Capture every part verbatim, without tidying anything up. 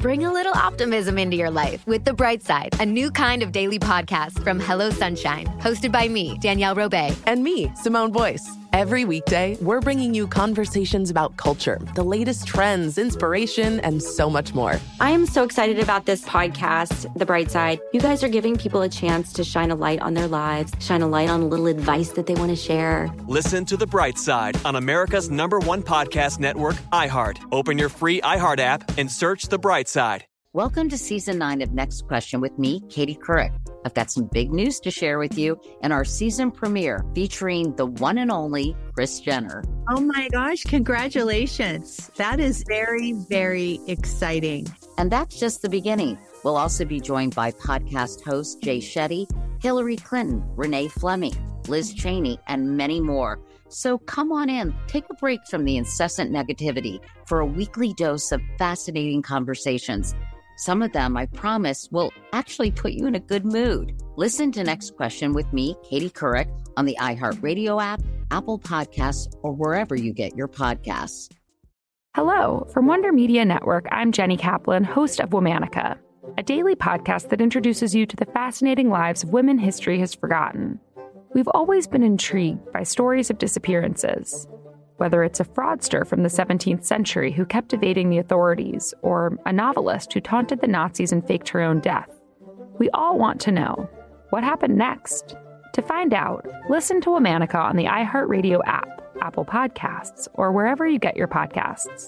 Bring a little optimism into your life with The Bright Side, a new kind of daily podcast from Hello Sunshine, hosted by me, Danielle Robay. And me, Simone Boyce. Every weekday, we're bringing you conversations about culture, the latest trends, inspiration, and so much more. I am so excited about this podcast, The Bright Side. You guys are giving people a chance to shine a light on their lives, shine a light on a little advice that they want to share. Listen to The Bright Side on America's number one podcast network, iHeart. Open your free iHeart app and search The Bright Side. Welcome to season nine of Next Question with me, Katie Couric. I've got some big news to share with you in our season premiere featuring the one and only Kris Jenner. Oh my gosh, congratulations. That is very, very exciting. And that's just the beginning. We'll also be joined by podcast host Jay Shetty, Hillary Clinton, Renee Fleming, Liz Cheney, and many more. So come on in, take a break from the incessant negativity for a weekly dose of fascinating conversations. Some of them, I promise, will actually put you in a good mood. Listen to Next Question with me, Katie Couric, on the iHeartRadio app, Apple Podcasts, or wherever you get your podcasts. Hello. From Wonder Media Network, I'm Jenny Kaplan, host of Womanica, a daily podcast that introduces you to the fascinating lives of women history has forgotten. We've always been intrigued by stories of disappearances. Whether it's a fraudster from the seventeenth century who kept evading the authorities, or a novelist who taunted the Nazis and faked her own death, we all want to know, what happened next? To find out, listen to Womanica on the iHeartRadio app, Apple Podcasts, or wherever you get your podcasts.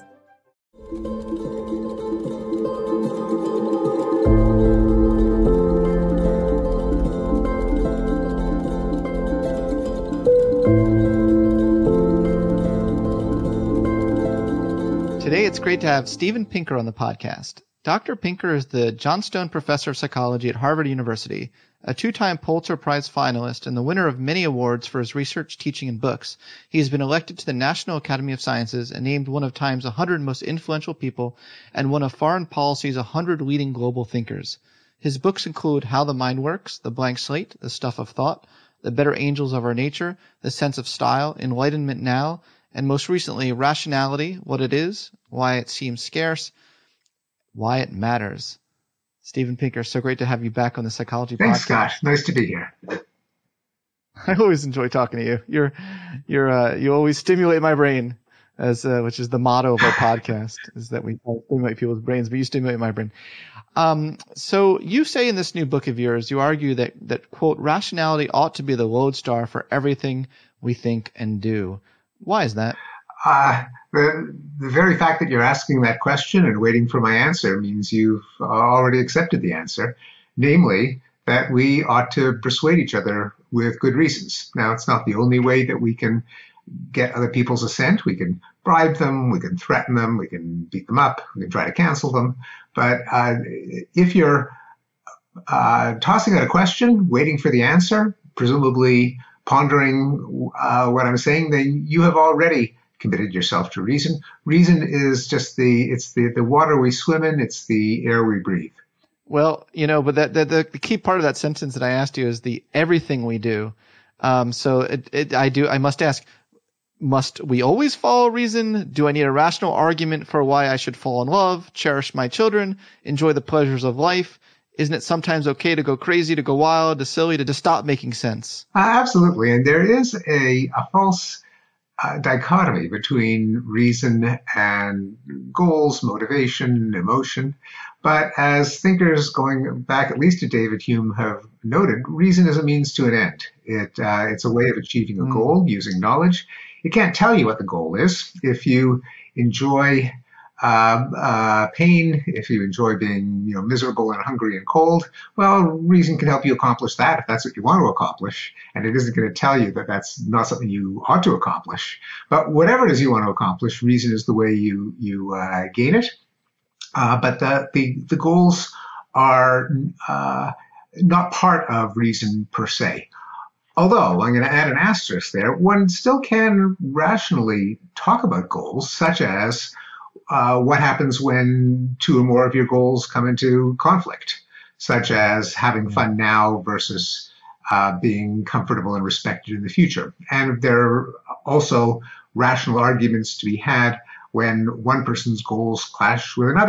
Today, it's great to have Steven Pinker on the podcast. Doctor Pinker is the Johnstone Professor of Psychology at Harvard University, a two-time Pulitzer Prize finalist, and the winner of many awards for his research, teaching, and books. He has been elected to the National Academy of Sciences and named one of Time's one hundred most influential people and one of Foreign Policy's one hundred leading global thinkers. His books include How the Mind Works, The Blank Slate, The Stuff of Thought, The Better Angels of Our Nature, The Sense of Style, Enlightenment Now, and most recently, Rationality, What It Is, Why It Seems Scarce, Why It Matters. Steven Pinker, so great to have you back on the Psychology Thanks, Podcast. Scott. Nice to be here. I always enjoy talking to you. You're, you're, uh, you always stimulate my brain, as uh, which is the motto of our podcast, is that we stimulate people's brains, but you stimulate my brain. Um, so you say in this new book of yours, you argue that that quote, rationality ought to be the lodestar for everything we think and do. Why is that? Uh, the, the very fact that you're asking that question and waiting for my answer means you've uh, already accepted the answer, namely that we ought to persuade each other with good reasons. Now, it's not the only way that we can get other people's assent. We can bribe them, we can threaten them, we can beat them up, we can try to cancel them. But uh, if you're uh, tossing out a question, waiting for the answer, presumably pondering uh, what I'm saying, then you have already committed yourself to reason. Reason is just the, it's the, the water we swim in, it's the air we breathe. Well, you know, but that, that the, the key part of that sentence that I asked you is the everything we do. Um, so it, it, I do, I must ask, must we always follow reason? Do I need a rational argument for why I should fall in love, cherish my children, enjoy the pleasures of life? Isn't it sometimes okay to go crazy, to go wild, to silly, to just stop making sense? Uh, absolutely. And there is a, a false uh, dichotomy between reason and goals, motivation, emotion. But as thinkers going back at least to David Hume have noted, reason is a means to an end. It uh, It's a way of achieving a mm. goal using knowledge. It can't tell you what the goal is. If you enjoy Uh, uh, pain, if you enjoy being, you know, miserable and hungry and cold, well, reason can help you accomplish that if that's what you want to accomplish. And it isn't going to tell you that that's not something you ought to accomplish. But whatever it is you want to accomplish, reason is the way you you uh, gain it. Uh, but the, the the goals are uh, not part of reason per se. Although, I'm going to add an asterisk there, one still can rationally talk about goals, such as Uh, what happens when two or more of your goals come into conflict, such as having fun now versus uh, being comfortable and respected in the future. And there are also rational arguments to be had when one person's goals clash with another.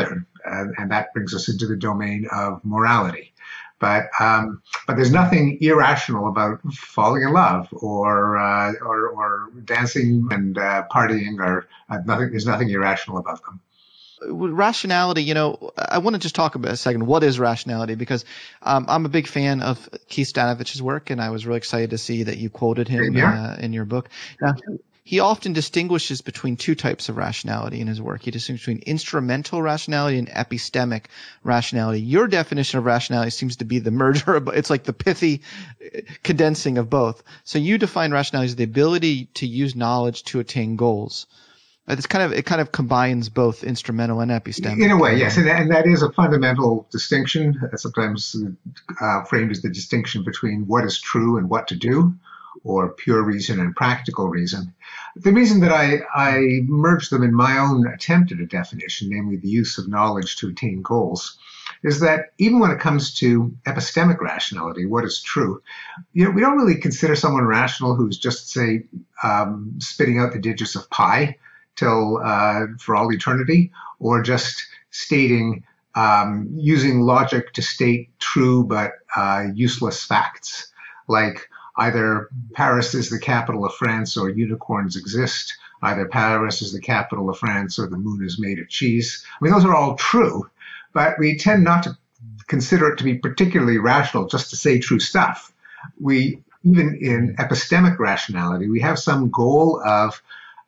and, and that brings us into the domain of morality. But um, but there's nothing irrational about falling in love or uh, or, or dancing and uh, partying, or uh, nothing. There's nothing irrational about them. Rationality, you know, I want to just talk about a second. What is rationality? Because um, I'm a big fan of Keith Stanovich's work, and I was really excited to see that you quoted him uh, in your book. Now, he often distinguishes between two types of rationality in his work. He distinguishes between instrumental rationality and epistemic rationality. Your definition of rationality seems to be the merger of, it's like the pithy condensing of both. So you define rationality as the ability to use knowledge to attain goals. It's kind of it kind of combines both instrumental and epistemic. In a way, yes, and, and that is a fundamental distinction, sometimes uh, framed as the distinction between what is true and what to do, or pure reason and practical reason. The reason that I, I merged them in my own attempt at a definition, namely the use of knowledge to attain goals, is that even when it comes to epistemic rationality, what is true, you know, we don't really consider someone rational who's just, say, um, spitting out the digits of pi till uh, for all eternity, or just stating, um, using logic to state true but uh, useless facts, like either Paris is the capital of France or unicorns exist, either Paris is the capital of France or the moon is made of cheese. I mean, those are all true, but we tend not to consider it to be particularly rational just to say true stuff. We, even in epistemic rationality, we have some goal of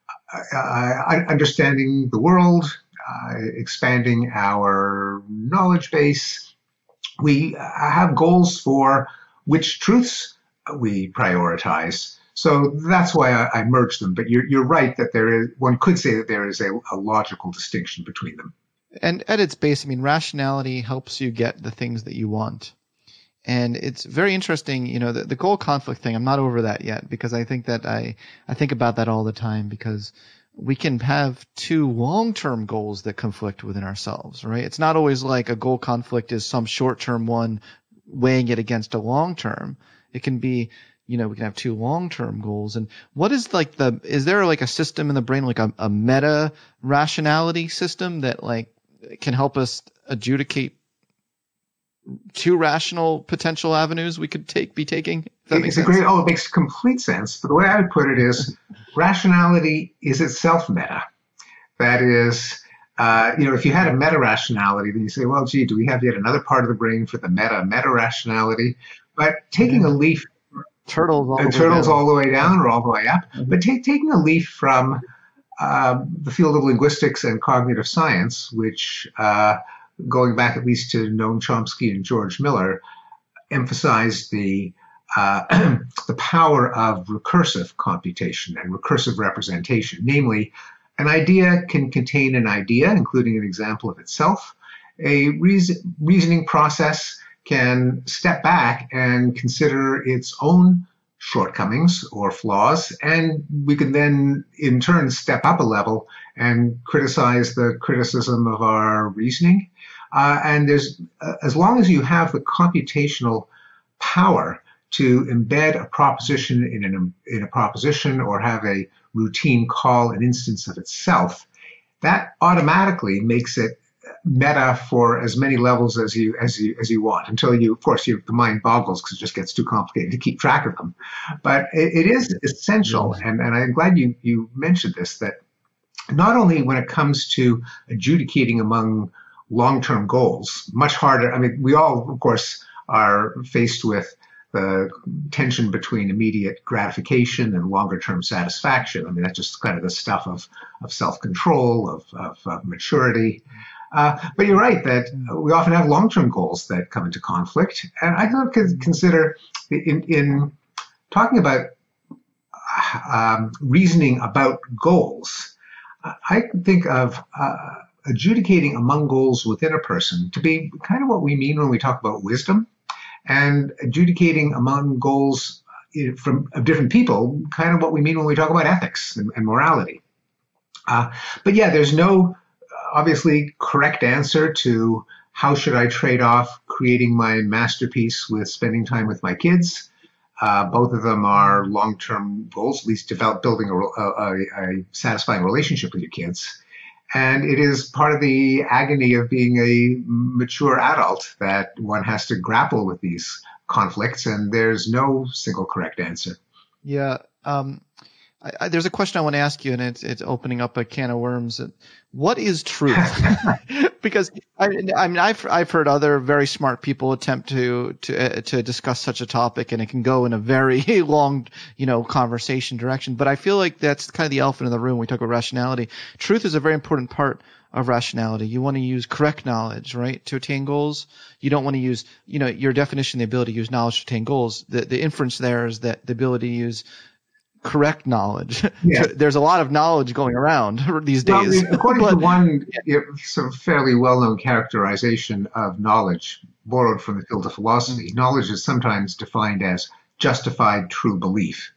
Uh, understanding the world, uh, expanding our knowledge base. We have goals for which truths we prioritize. So that's why I, I merged them. But you're, you're right that there is, one could say that there is a, a logical distinction between them. And at its base, I mean, rationality helps you get the things that you want. And it's very interesting, you know, the, the goal conflict thing, I'm not over that yet, because I think that I, I think about that all the time, because we can have two long-term goals that conflict within ourselves, right? It's not always like a goal conflict is some short-term one weighing it against a long-term. It can be, you know, we can have two long-term goals. And what is like the, is there like a system in the brain, like a, a meta rationality system that like can help us adjudicate two rational potential avenues we could take be taking? That it's a great, oh, it makes complete sense. But the way I would put it is rationality is itself meta. That is, uh, you know, if you had a meta rationality, then you say, well, gee, do we have yet another part of the brain for the meta meta rationality? But taking yeah. a leaf, turtles all, uh, the, turtles way all the way down or all the way up, mm-hmm. but take, taking a leaf from uh, the field of linguistics and cognitive science, which uh, going back at least to Noam Chomsky and George Miller, emphasized the uh, the power of recursive computation and recursive representation. Namely, an idea can contain an idea, including an example of itself. A reason, reasoning process can step back and consider its own shortcomings or flaws, and we can then in turn step up a level and criticize the criticism of our reasoning. Uh, and there's, uh, as long as you have the computational power to embed a proposition in, an, in a proposition or have a routine call an instance of itself, that automatically makes it meta for as many levels as you as you as you want, until you, of course, you, the mind boggles because it just gets too complicated to keep track of them. But it, it is essential, and, and I'm glad you you mentioned this, that not only when it comes to adjudicating among long-term goals, much harder. I mean, we all, of course, are faced with the tension between immediate gratification and longer-term satisfaction. I mean, that's just kind of the stuff of, of self-control, of, of, of maturity. Uh, but you're right that we often have long-term goals that come into conflict. And I could consider in, in talking about um, reasoning about goals, I think of uh, adjudicating among goals within a person to be kind of what we mean when we talk about wisdom, and adjudicating among goals from of different people, kind of what we mean when we talk about ethics and, and morality. Uh, but yeah, there's no obviously correct answer to how should I trade off creating my masterpiece with spending time with my kids. Uh, both of them are long-term goals, at least develop building a, a, a satisfying relationship with your kids. And it is part of the agony of being a mature adult that one has to grapple with these conflicts, and there's no single correct answer. Yeah. Um, I, I, there's a question I want to ask you, and it's, it's opening up a can of worms. What is truth? Because I, I mean, I've I've heard other very smart people attempt to to uh, to discuss such a topic, and it can go in a very long, you know, conversation direction. But I feel like that's kind of the elephant in the room when we talk about rationality. Truth is a very important part of rationality. You want to use correct knowledge, right, to attain goals. You don't want to use, you know, your definition, the ability to use knowledge to attain goals. The the inference there is that the ability to use correct knowledge. Yeah. There's a lot of knowledge going around these days. Well, I mean, according but, to one you know, sort of fairly well-known characterization of knowledge borrowed from the field of philosophy, mm-hmm. knowledge is sometimes defined as justified true belief.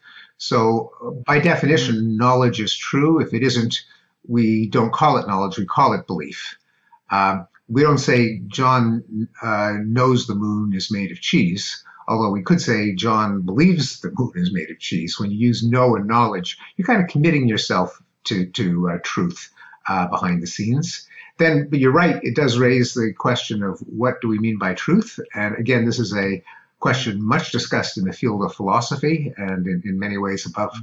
So by definition, mm-hmm. knowledge is true. If it isn't, we don't call it knowledge, we call it belief. Um, we don't say John uh, knows the moon is made of cheese. Although we could say John believes the moon is made of cheese. When you use know and knowledge, you're kind of committing yourself to, to uh, truth uh, behind the scenes. Then, but you're right, it does raise the question of what do we mean by truth? And again, this is a question much discussed in the field of philosophy and in, in many ways above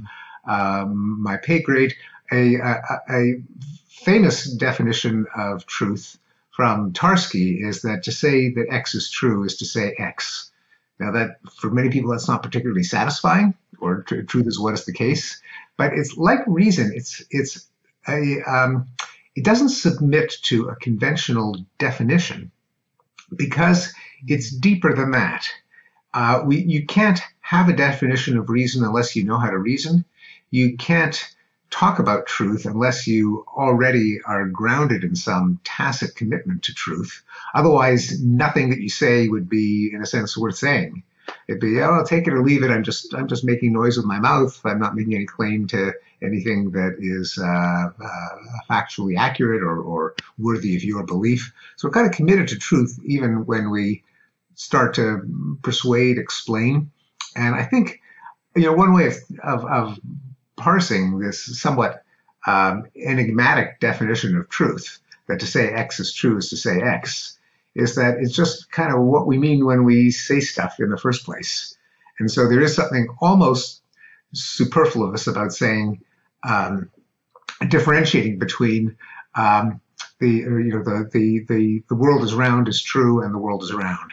um, my pay grade. A, a, a famous definition of truth from Tarski is that to say that X is true is to say X. Now that, for many people, that's not particularly satisfying, or tr- truth is what is the case. But it's like reason. It's it's a um, it doesn't submit to a conventional definition because it's deeper than that. Uh, we you can't have a definition of reason unless you know how to reason. You can't talk about truth unless you already are grounded in some tacit commitment to truth. Otherwise, nothing that you say would be, in a sense, worth saying. It'd be, oh, I'll take it or leave it. I'm just, I'm just making noise with my mouth. I'm not making any claim to anything that is uh, uh, factually accurate or, or worthy of your belief. So we're kind of committed to truth, even when we start to persuade, explain. And I think, you know, one way of, of, of parsing this somewhat um, enigmatic definition of truth, that to say X is true is to say X, is that it's just kind of what we mean when we say stuff in the first place. And so there is something almost superfluous about saying, um, differentiating between um, the, you know, the, the, the, the world is round is true and the world is round.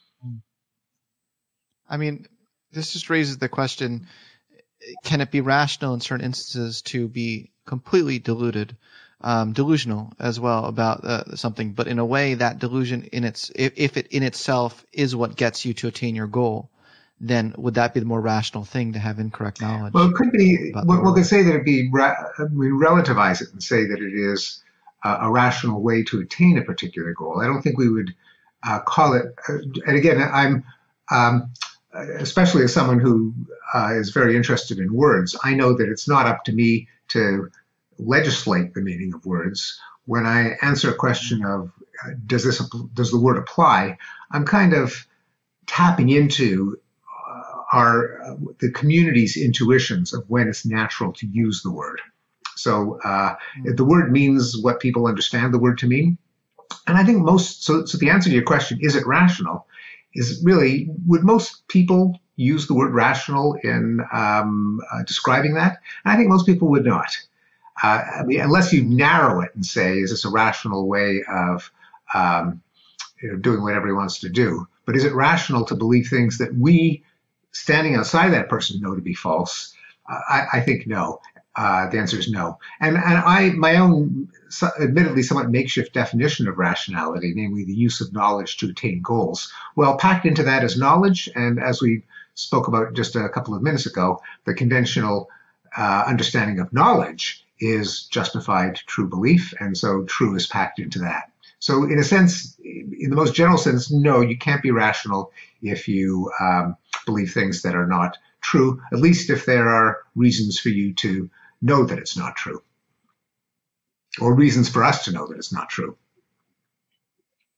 I mean, this just raises the question, can it be rational in certain instances to be completely deluded, um, delusional as well about uh, something, but in a way that delusion in its, if, if it in itself is what gets you to attain your goal, then would that be the more rational thing to have incorrect knowledge? Well, it could be, one well, could say that it'd be, we relativize it and say that it is uh, a rational way to attain a particular goal. I don't think we would uh, call it, uh, and again, I'm, um, especially as someone who uh, is very interested in words, I know that it's not up to me to legislate the meaning of words. When I answer a question of uh, does this does the word apply, I'm kind of tapping into uh, our uh, the community's intuitions of when it's natural to use the word. So uh, if the word means what people understand the word to mean, and I think most. So, so the answer to your question, is it rational? Is really, would most people use the word rational in um, uh, describing that? And I think most people would not. Uh, I mean, unless you narrow it and say, is this a rational way of um, you know, doing whatever he wants to do? But is it rational to believe things that we, standing outside that person, know to be false? Uh, I, I think no. Uh, the answer is no. And, and I, my own, so, admittedly, somewhat makeshift definition of rationality, namely the use of knowledge to attain goals, well, packed into that is knowledge. And as we spoke about just a couple of minutes ago, the conventional uh, understanding of knowledge is justified true belief. And so true is packed into that. So in a sense, in the most general sense, no, you can't be rational if you um, believe things that are not true, at least if there are reasons for you to know that it's not true, or reasons for us to know that it's not true.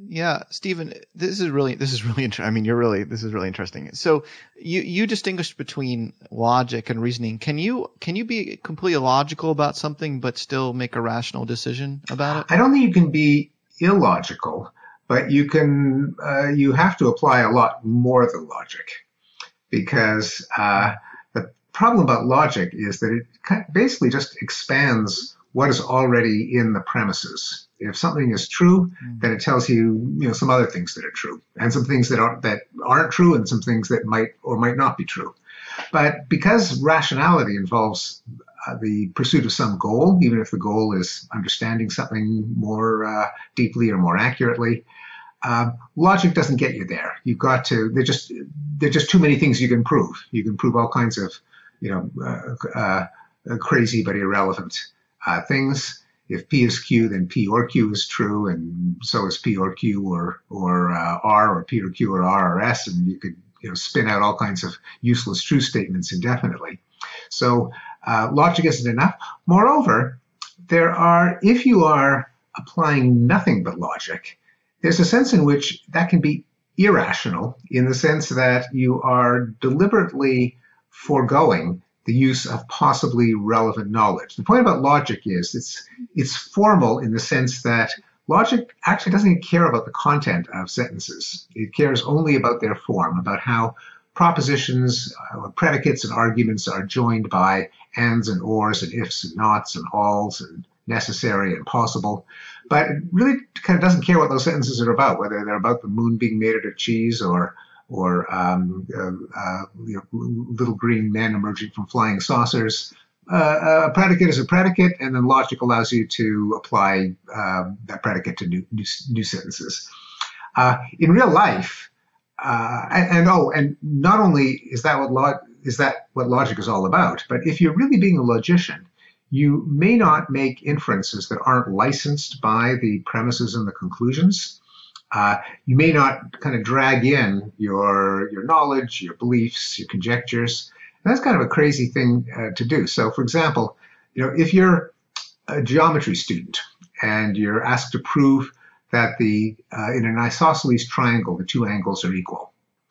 Yeah, Stephen, this is really this is really interesting. I mean, you're really this is really interesting. So you you distinguish between logic and reasoning. Can you can you be completely illogical about something but still make a rational decision about it? I don't think you can be illogical, but you can uh, you have to apply a lot more than logic, because uh, the problem about logic is that it kind of basically just expands what is already in the premises. If something is true, then it tells you, you know, some other things that are true, and some things that aren't that aren't true, and some things that might or might not be true. But because rationality involves uh, the pursuit of some goal, even if the goal is understanding something more uh, deeply or more accurately, uh, logic doesn't get you there. You've got to. There just there are just too many things you can prove. You can prove all kinds of, you know, uh, uh, crazy but irrelevant uh, things. If P is Q, then P or Q is true, and so is P or Q or or uh, R or P or Q or R or S, and you could you know spin out all kinds of useless true statements indefinitely. So uh, logic isn't enough. Moreover, there are if you are applying nothing but logic, there's a sense in which that can be irrational, in the sense that you are deliberately foregoing the use of possibly relevant knowledge. The point about logic is it's it's formal in the sense that logic actually doesn't even care about the content of sentences. It cares only about their form, about how propositions, uh, predicates, and arguments are joined by ands and ors and ifs and nots and alls and necessary and possible. But it really kind of doesn't care what those sentences are about, whether they're about the moon being made out of cheese or or um, uh, uh, you know, little green men emerging from flying saucers. Uh, a predicate is a predicate, and then logic allows you to apply uh, that predicate to new, new, new sentences. Uh, in real life, uh, and, and oh, and not only is that what log is that what logic is all about, but if you're really being a logician, you may not make inferences that aren't licensed by the premises and the conclusions. Uh, you may not kind of drag in your your knowledge, your beliefs, your conjectures. And that's kind of a crazy thing uh, to do. So, for example, you know, if you're a geometry student and you're asked to prove that the uh, in an isosceles triangle the two angles are equal.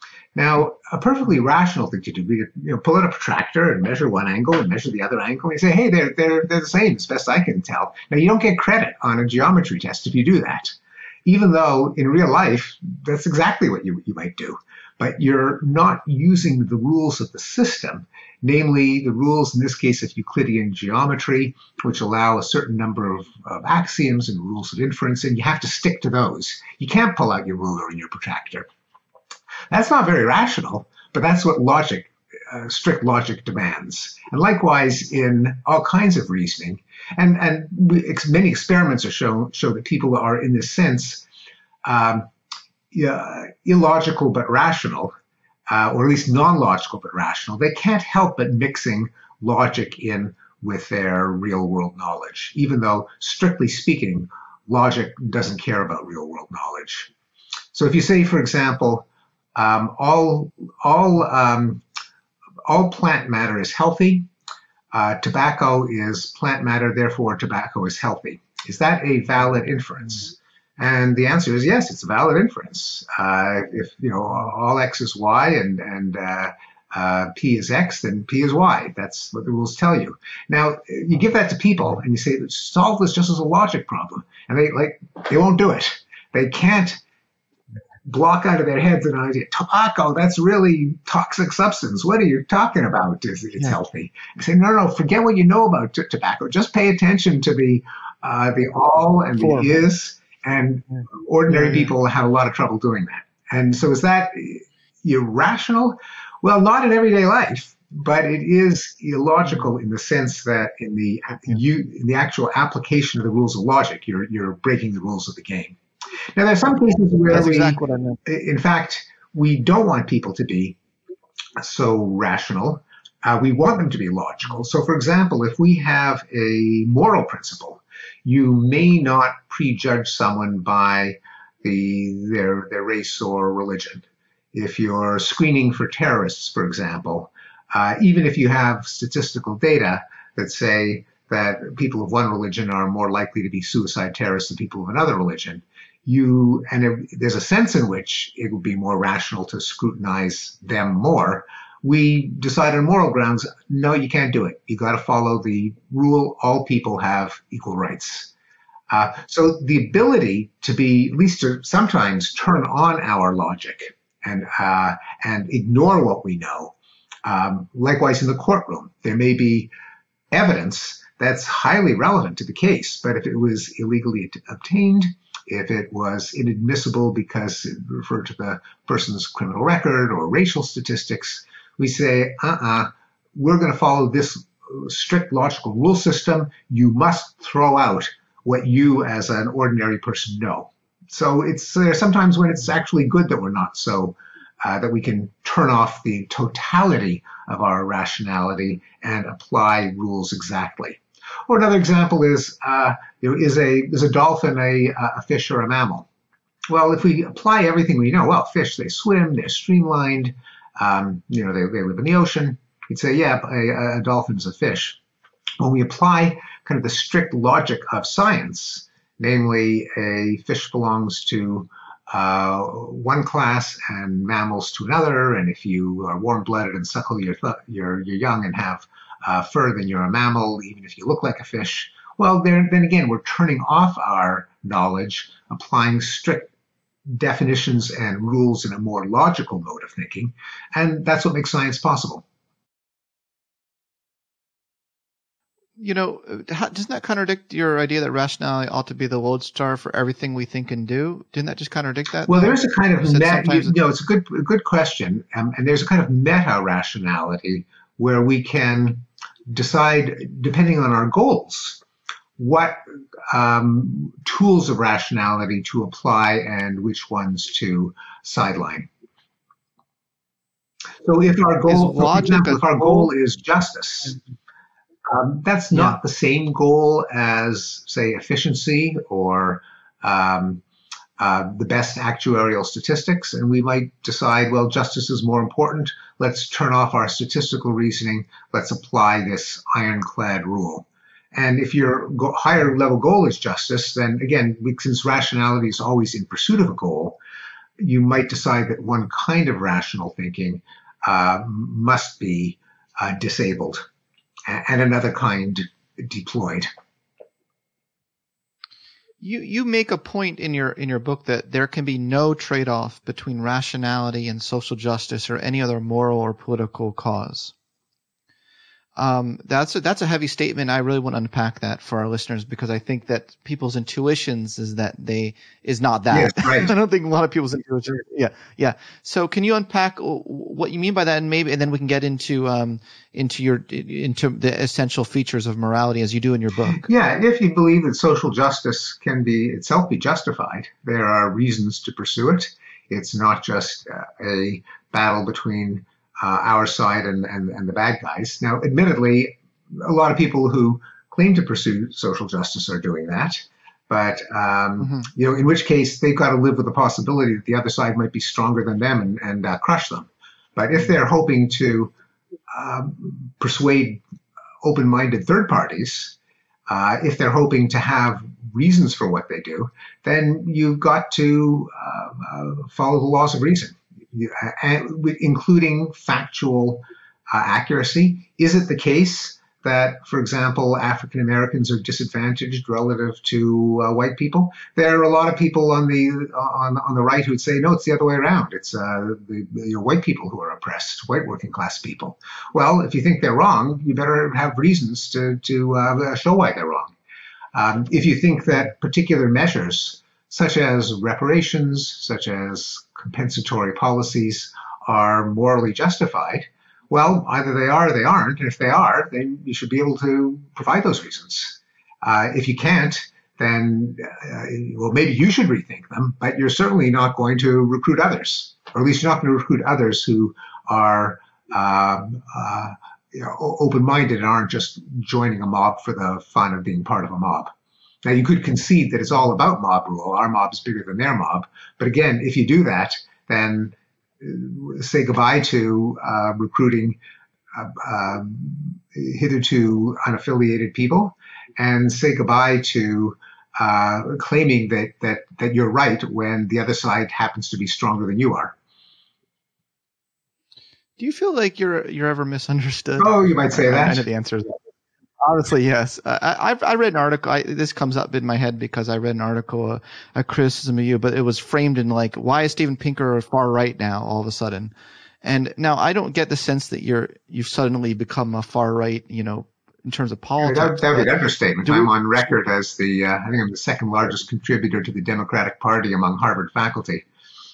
Now, a perfectly rational thing to do would be to you know, pull out a protractor and measure one angle and measure the other angle and say, hey, they're they're they're the same as best I can tell. Now, you don't get credit on a geometry test if you do that, even though in real life, that's exactly what you, you might do. But you're not using the rules of the system, namely the rules, in this case, of Euclidean geometry, which allow a certain number of, of axioms and rules of inference, and you have to stick to those. You can't pull out your ruler and your protractor. That's not very rational, but that's what logic, uh, strict logic demands. And likewise in all kinds of reasoning. And, and we, ex many experiments are show, show that people are, in this sense, um, yeah, illogical but rational, uh, or at least non-logical but rational. They can't help but mixing logic in with their real-world knowledge, even though, strictly speaking, logic doesn't care about real-world knowledge. So if you say, for example, um, all, all, um, all plant matter is healthy, Uh, tobacco is plant matter, therefore tobacco is healthy. Is that a valid inference? And the answer is yes, it's a valid inference. Uh, if you know all x is y and and uh, uh, p is x, then p is y. That's what the rules tell you. Now you give that to people and you say solve this just as a logic problem, and they like they won't do it. They can't block out of their heads an idea. Tobacco, that's really toxic substance. What are you talking about? It's, it's yeah. healthy. I say, no, no, forget what you know about t tobacco. Just pay attention to the uh, the all and the Form. is, and yeah. ordinary yeah, yeah. people have a lot of trouble doing that. And so is that irrational? Well, not in everyday life, but it is illogical in the sense that in the yeah. you in the actual application of the rules of logic, you're you're breaking the rules of the game. Now, there are some cases where That's we, exactly what I meant. in fact, we don't want people to be so rational. Uh, we want them to be logical. So, for example, if we have a moral principle, you may not prejudge someone by the their their race or religion. If you're screening for terrorists, for example, uh, even if you have statistical data that say that people of one religion are more likely to be suicide terrorists than people of another religion, you, and it, there's a sense in which it would be more rational to scrutinize them more. We decide on moral grounds, no, you can't do it. You got to follow the rule, all people have equal rights. Uh, so the ability to be, at least to sometimes turn on our logic and, uh, and ignore what we know. Um, likewise in the courtroom, there may be evidence that's highly relevant to the case, but if it was illegally obtained, if it was inadmissible because it referred to the person's criminal record or racial statistics, we say, uh-uh, we're going to follow this strict logical rule system. You must throw out what you as an ordinary person know. So it's uh, sometimes when it's actually good that we're not so, uh, that we can turn off the totality of our rationality and apply rules exactly. Or another example is, uh, you know, is a is a dolphin a, a fish or a mammal? Well, if we apply everything we know, well, fish, they swim, they're streamlined, um, you know, they, they live in the ocean. You'd say, yeah, a, a dolphin's a fish. When we apply kind of the strict logic of science, namely a fish belongs to uh, one class and mammals to another, and if you are warm-blooded and suckle your, th- your, your young and have uh, fur, then you're a mammal, even if you look like a fish. Well, there, then again, we're turning off our knowledge, applying strict definitions and rules in a more logical mode of thinking, and that's what makes science possible. You know, how, doesn't that contradict your idea that rationality ought to be the lodestar for everything we think and do? Didn't that just contradict that? Well, there's a kind of meta, you, it's, you know, it's a good, a good question, um, and there's a kind of meta rationality where we can decide, depending on our goals, what um, tools of rationality to apply and which ones to sideline. So, if our goal, for example, if our goal is justice. Um, that's not yeah. the same goal as, say, efficiency or um, uh, the best actuarial statistics. And we might decide, well, justice is more important. Let's turn off our statistical reasoning. Let's apply this ironclad rule. And if your go- higher level goal is justice, then again, we, since rationality is always in pursuit of a goal, you might decide that one kind of rational thinking uh, must be uh, disabled and another kind deployed. You you make a point in your in your book that there can be no trade-off between rationality and social justice or any other moral or political cause. Um, that's a, that's a heavy statement. I really want to unpack that for our listeners because I think that people's intuitions is that they is not that. Yes, right. I don't think a lot of people's intuitions. Yeah, yeah. So can you unpack what you mean by that, and maybe, and then we can get into um into your into the essential features of morality as you do in your book. Yeah, if you believe that social justice can be itself be justified, there are reasons to pursue it. It's not just uh, a battle between Uh, our side and, and, and the bad guys. Now, admittedly, a lot of people who claim to pursue social justice are doing that. But, um, mm-hmm. you know, in which case they've got to live with the possibility that the other side might be stronger than them and, and uh, crush them. But if they're hoping to uh, persuade open-minded third parties, uh, if they're hoping to have reasons for what they do, then you've got to uh, uh, follow the laws of reason. Including factual uh, accuracy. Is it the case that, for example, African Americans are disadvantaged relative to uh, white people? There are a lot of people on the on on the right who would say, no, it's the other way around. It's uh, the, the white people who are oppressed, white working class people. Well, if you think they're wrong, you better have reasons to to uh, show why they're wrong. Um, if you think that particular measures, such as reparations, such as compensatory policies, are morally justified, well, either they are or they aren't. And if they are, then you should be able to provide those reasons. Uh, if you can't, then, uh, well, maybe you should rethink them, but you're certainly not going to recruit others, or at least you're not going to recruit others who are um, uh, you know, open-minded and aren't just joining a mob for the fun of being part of a mob. Now, you could concede that it's all about mob rule. Our mob is bigger than their mob. But again, if you do that, then uh, say goodbye to uh, recruiting uh, uh, hitherto unaffiliated people, and say goodbye to uh, claiming that, that, that you're right when the other side happens to be stronger than you are. Do you feel like you're you're ever misunderstood? Oh, you might say that. I know the answer is honestly, yes. I, I've I read an article. I, this comes up in my head because I read an article, a, a criticism of you, but it was framed in like, why is Steven Pinker far right now all of a sudden? And now I don't get the sense that you're you've suddenly become a far right, you know, in terms of politics. Yeah, that, that would be an understatement. Do I'm we, on record as the uh, I think I'm the second largest contributor to the Democratic Party among Harvard faculty.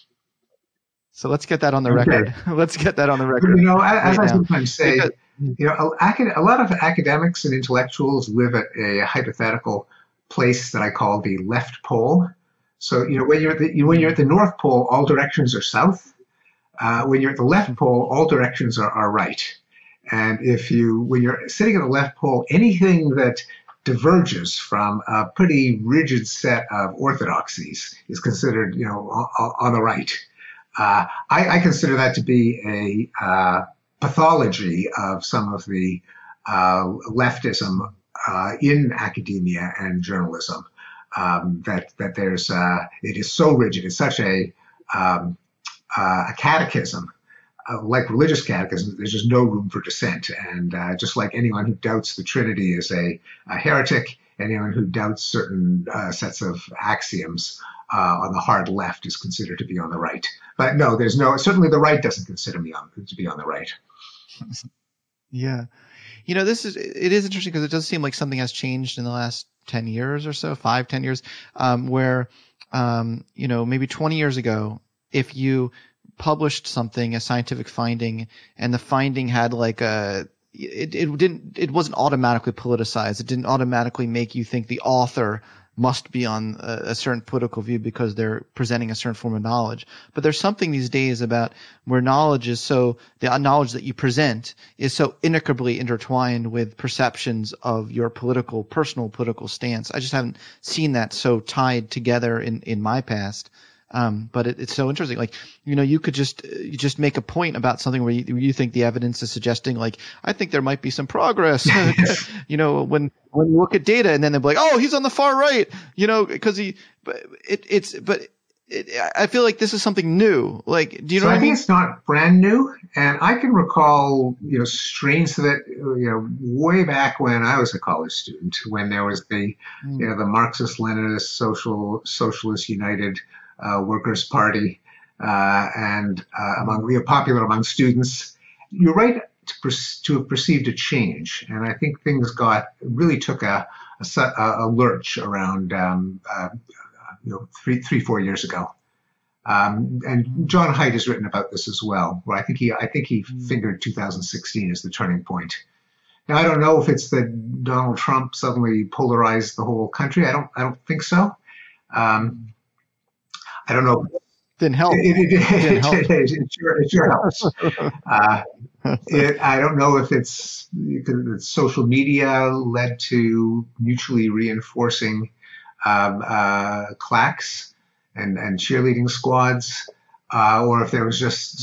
So let's get that on the okay. record. Let's get that on the record. You know, as right I sometimes say, because, you know, a, a lot of academics and intellectuals live at a hypothetical place that I call the left pole. So, you know, when you're at the, when you're at the North Pole, all directions are south. Uh, when you're at the left pole, all directions are, are right. And if you, when you're sitting at the left pole, anything that diverges from a pretty rigid set of orthodoxies is considered, you know, on, on the right. Uh, I, I consider that to be a uh, pathology of some of the uh, leftism uh, in academia and journalism. Um, that that there's uh, it is so rigid. It's such a um, uh, a catechism, uh, like religious catechism. There's just no room for dissent. And uh, just like anyone who doubts the Trinity is a, a heretic, anyone who doubts certain uh, sets of axioms uh, on the hard left is considered to be on the right. But no, there's no, certainly the right doesn't consider me on, to be on the right. Yeah. You know, this is, it is interesting because it does seem like something has changed in the last ten years or so, five, ten years, um, where, um, you know, maybe twenty years ago, if you published something, a scientific finding, and the finding had like a, it, it didn't, it wasn't automatically politicized. It didn't automatically make you think the author must be on a, a certain political view because they're presenting a certain form of knowledge. But there's something these days about where knowledge is so, the knowledge that you present is so inextricably intertwined with perceptions of your political, personal political stance. I just haven't seen that so tied together in, in my past. Um, but it, it's so interesting. Like, you know, you could just, you just make a point about something where you, you think the evidence is suggesting, like, I think there might be some progress, you know, when, when you look at data and then they'll be like, oh, he's on the far right, you know, because he, but it, it's, but it, I feel like this is something new. Like, do you know so what I I mean? think it's not brand new. And I can recall, you know, strains of it, you know, way back when I was a college student, when there was the, mm. you know, the Marxist, Leninist, social, Socialist United Uh, Workers' Party, uh, and uh, among you know, popular among students. You're right to, per- to have perceived a change, and I think things got really took a a, a lurch around um, uh, you know three three four years ago. Um, and John Haidt has written about this as well, where I think he I think he fingered two thousand sixteen as the turning point. Now I don't know if it's that Donald Trump suddenly polarized the whole country. I don't I don't think so. Um, I don't know. Didn't help. It, it, it, Didn't help. It, it, it, sure, it sure helps. Uh, it, I don't know if it's, it's social media led to mutually reinforcing um, uh, claques and, and cheerleading squads, uh, or if there was just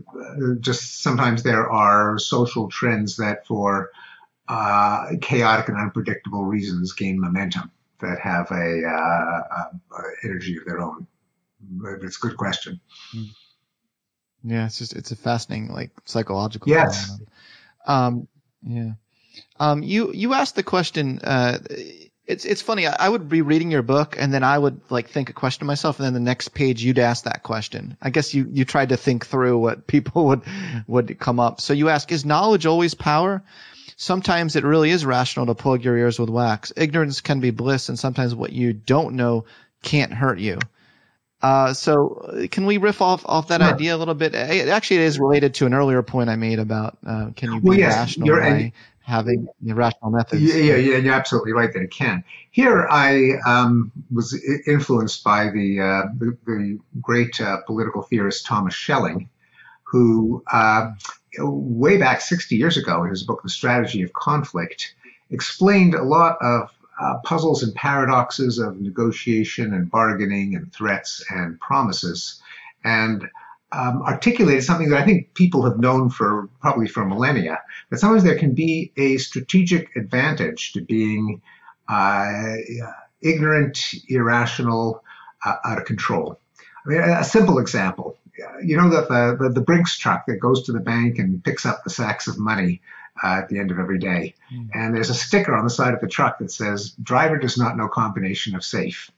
just sometimes there are social trends that for uh, chaotic and unpredictable reasons gain momentum that have a, uh, a, a energy of their own. But it's a good question. Yeah, it's just it's a fascinating like psychological. Yes. Phenomenon. Um. Yeah. Um. You you asked the question. Uh. It's it's funny. I, I would be reading your book and then I would like think a question to myself, and then the next page you'd ask that question. I guess you you tried to think through what people would would come up. So you ask, is knowledge always power? Sometimes it really is rational to plug your ears with wax. Ignorance can be bliss, and sometimes what you don't know can't hurt you. Uh, so can we riff off, off that sure. idea a little bit? It actually is related to an earlier point I made about, uh, can you be well, yes, rational by and, having irrational methods? Yeah, yeah, yeah, you're absolutely right that it can. Here I um, was influenced by the, uh, the, the great uh, political theorist Thomas Schelling, who uh, way back sixty years ago in his book, The Strategy of Conflict, explained a lot of Uh, puzzles and paradoxes of negotiation and bargaining and threats and promises, and um, articulated something that I think people have known for probably for millennia, that sometimes there can be a strategic advantage to being uh, ignorant, irrational, uh, out of control. I mean, a simple example. You know that the, the, the Brinks truck that goes to the bank and picks up the sacks of money uh, at the end of every day. Mm. And there's a sticker on the side of the truck that says, driver does not know combination of safe.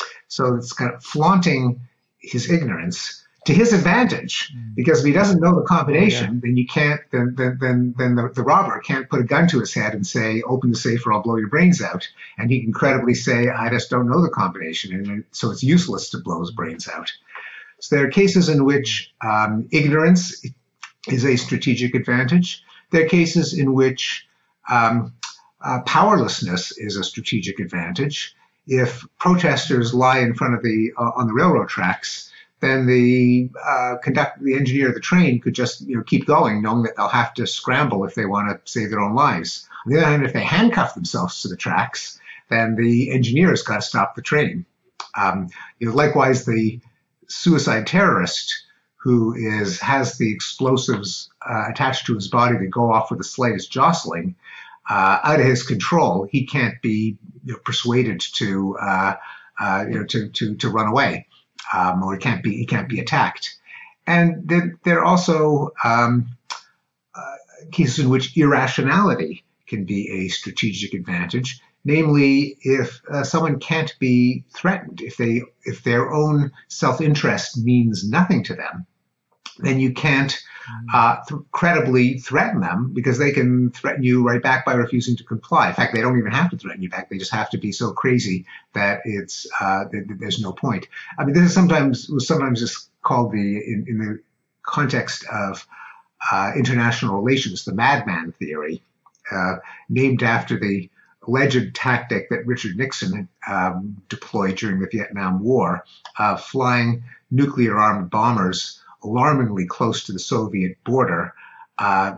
So it's kind of flaunting his ignorance to his advantage, mm. because if he doesn't know the combination, oh, yeah. then you can't, then, then, then, then the, the robber can't put a gun to his head and say, open the safe or I'll blow your brains out. And he can credibly say, I just don't know the combination. And so it's useless to blow his brains out. So there are cases in which um, ignorance is a strategic advantage. There are cases in which um, uh, powerlessness is a strategic advantage. If protesters lie in front of the uh, on the railroad tracks, then the uh, conduct the engineer of the train could just you know keep going, knowing that they'll have to scramble if they want to save their own lives. On the other hand, if they handcuff themselves to the tracks, then the engineer has got to stop the train. Um, you know, likewise, the suicide terrorist who is has the explosives uh, attached to his body that go off with the slightest jostling, uh, out of his control, he can't be you know, persuaded to uh, uh, you know to to to run away, um, or he can't be he can't be attacked. And there, there are also um, uh, cases in which irrationality can be a strategic advantage. Namely, if uh, someone can't be threatened, if they if their own self-interest means nothing to them, then you can't uh, th- credibly threaten them, because they can threaten you right back by refusing to comply. In fact, they don't even have to threaten you back; they just have to be so crazy that it's uh, that, that there's no point. I mean, this is sometimes was sometimes just called the in, in the context of uh, international relations, the madman theory, uh, named after the alleged tactic that Richard Nixon um, deployed during the Vietnam War, uh, flying nuclear-armed bombers alarmingly close to the Soviet border, uh,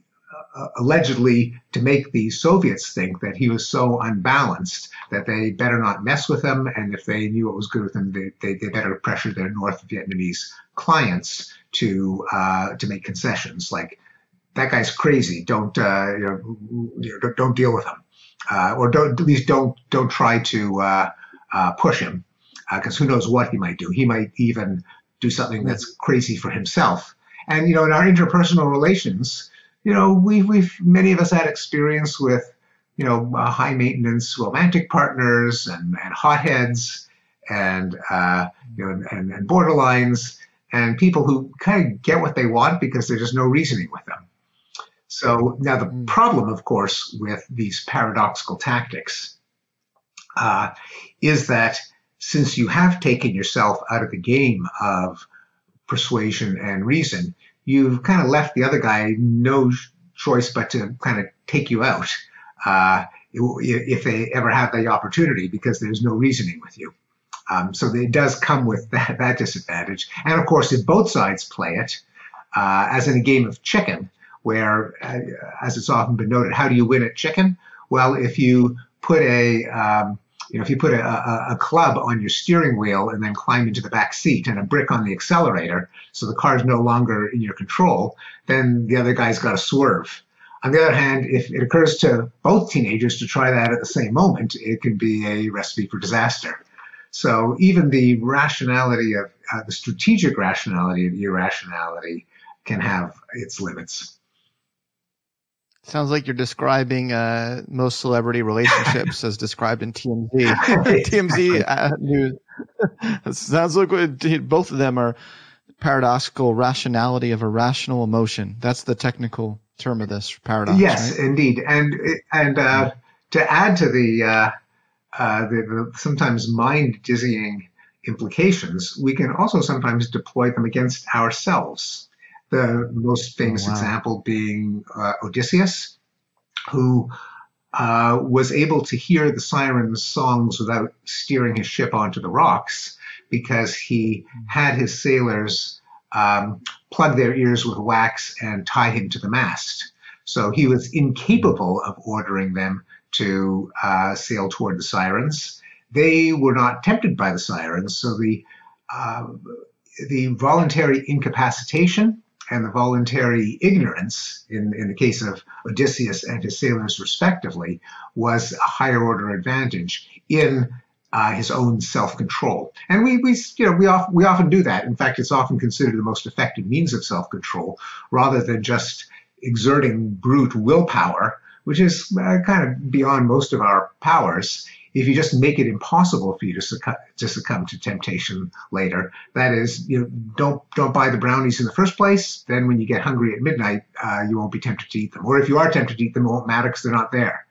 allegedly to make the Soviets think that he was so unbalanced that they better not mess with him, and if they knew what was good with him, they, they, they better pressure their North Vietnamese clients to uh, to make concessions, like, that guy's crazy, don't uh, you know, don't, don't deal with him. Uh, or don't, at least don't don't try to uh, uh, push him, because uh, who knows what he might do. He might even do something that's crazy for himself. And you know, in our interpersonal relations, you know, we we've many of us had experience with you know uh, high maintenance romantic partners and, and hotheads and uh, you know and, and borderlines and people who kind of get what they want because there's just no reasoning with them. So now the problem, of course, with these paradoxical tactics uh, is that since you have taken yourself out of the game of persuasion and reason, you've kind of left the other guy no choice but to kind of take you out uh, if they ever have the opportunity, because there's no reasoning with you. Um, so it does come with that, that disadvantage. And of course, if both sides play it, uh, as in a game of chicken, where, uh, as it's often been noted, how do you win at chicken? Well, if you put a, um, you know, if you put a, a, a club on your steering wheel and then climb into the back seat and a brick on the accelerator, so the car is no longer in your control, then the other guy's got to swerve. On the other hand, if it occurs to both teenagers to try that at the same moment, it can be a recipe for disaster. So even the rationality of, uh, the strategic rationality of irrationality can have its limits. Sounds like you're describing uh, most celebrity relationships as described in T M Z. T M Z uh, news. Sounds like both of them are paradoxical rationality of irrational emotion. That's the technical term of this paradox. Yes, right? Indeed. And and uh, to add to the, uh, uh, the, the sometimes mind-dizzying implications, we can also sometimes deploy them against ourselves. The most famous oh, wow. example being uh, Odysseus, who uh, was able to hear the sirens' songs without steering his ship onto the rocks, because he had his sailors um, plug their ears with wax and tie him to the mast. So he was incapable of ordering them to uh, sail toward the sirens. They were not tempted by the sirens, so the uh, the voluntary incapacitation and the voluntary ignorance, in, in the case of Odysseus and his sailors respectively, was a higher order advantage in uh, his own self-control. And we, we, you know, we often, we often do that. In fact, it's often considered the most effective means of self-control, rather than just exerting brute willpower, which is uh, kind of beyond most of our powers. If you just make it impossible for you to succumb, to succumb to temptation later, that is, you know, don't don't buy the brownies in the first place. Then when you get hungry at midnight, uh, you won't be tempted to eat them. Or if you are tempted to eat them, it won't matter because they're not there.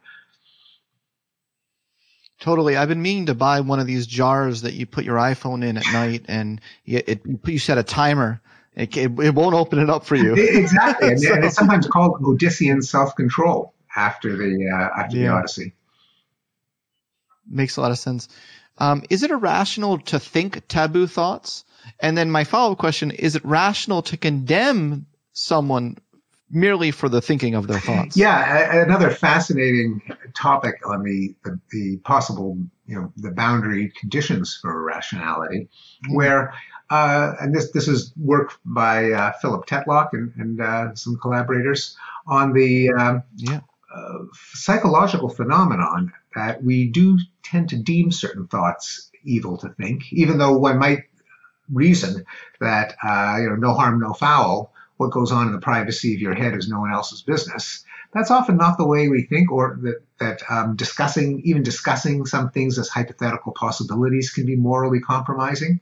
Totally. I've been meaning to buy one of these jars that you put your iPhone in at night, and it, it you set a timer. It, it, it won't open it up for you. Exactly, and, so, and it's sometimes called Odyssean self-control after the uh, after yeah. the Odyssey. Makes a lot of sense. Um, is it irrational to think taboo thoughts? And then my follow-up question, is it rational to condemn someone merely for the thinking of their thoughts? Yeah, another fascinating topic on the, the, the possible, you know, the boundary conditions for irrationality, mm-hmm. where, uh, and this this is work by uh, Philip Tetlock and, and uh, some collaborators on the um, yeah. uh, psychological phenomenon that we do tend to deem certain thoughts evil to think, even though one might reason that, uh, you know, no harm, no foul, what goes on in the privacy of your head is no one else's business. That's often not the way we think, or that, that um, discussing, even discussing some things as hypothetical possibilities can be morally compromising.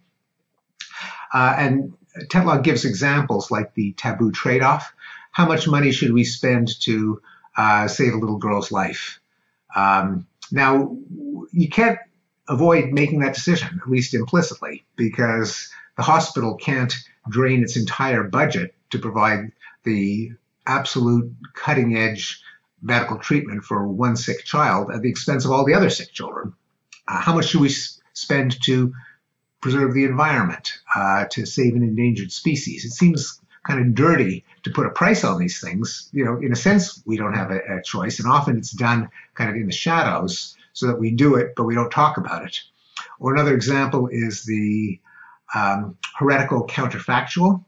Uh, and Tetlock gives examples like the taboo trade-off. How much money should we spend to uh, save a little girl's life? Um, Now, you can't avoid making that decision, at least implicitly, because the hospital can't drain its entire budget to provide the absolute cutting-edge medical treatment for one sick child at the expense of all the other sick children. Uh, how much should we s- spend to preserve the environment, uh, to save an endangered species? It seems kind of dirty to put a price on these things. You know, in a sense, we don't have a, a choice, and often it's done kind of in the shadows so that we do it, but we don't talk about it. Or another example is the um, heretical counterfactual.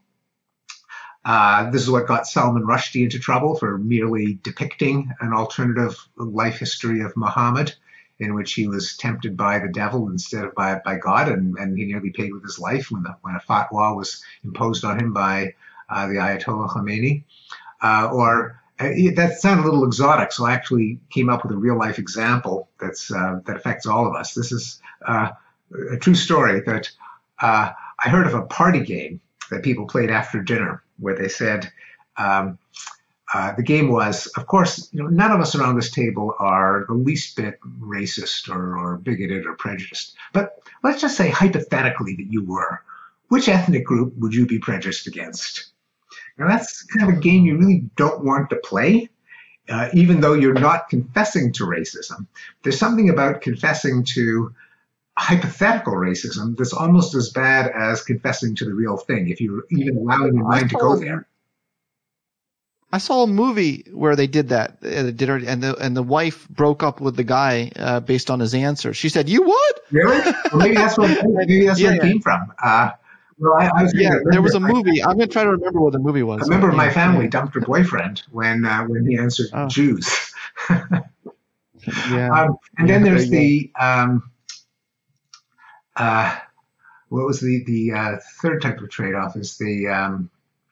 Uh, this is what got Salman Rushdie into trouble for merely depicting an alternative life history of Muhammad, in which he was tempted by the devil instead of by, by God, and, and he nearly paid with his life when, the, when a fatwa was imposed on him by uh, the Ayatollah Khomeini. Uh, or uh, that sounded a little exotic, so I actually came up with a real-life example that's uh, that affects all of us. This is uh, a true story that uh, I heard of a party game that people played after dinner, where they said, um, uh, the game was, of course, you know, none of us around this table are the least bit racist or, or bigoted or prejudiced. But let's just say hypothetically that you were. Which ethnic group would you be prejudiced against? Now, that's kind of a game you really don't want to play, uh, even though you're not confessing to racism. There's something about confessing to hypothetical racism that's almost as bad as confessing to the real thing, if you're even allowing your mind to go there. I saw a movie where they did that, uh, did her, and the and the wife broke up with the guy uh, based on his answer. She said, "You would?" Really? Well, maybe that's where maybe that's yeah. where it came from. Uh, well, I, I was yeah, there was a movie. I'm gonna try to remember what the movie was. I remember so, my yeah. family dumped her boyfriend when uh, when he answered oh. Jews. yeah. Um, and then there's the um, uh, what was the the uh, third type of trade-off is the um,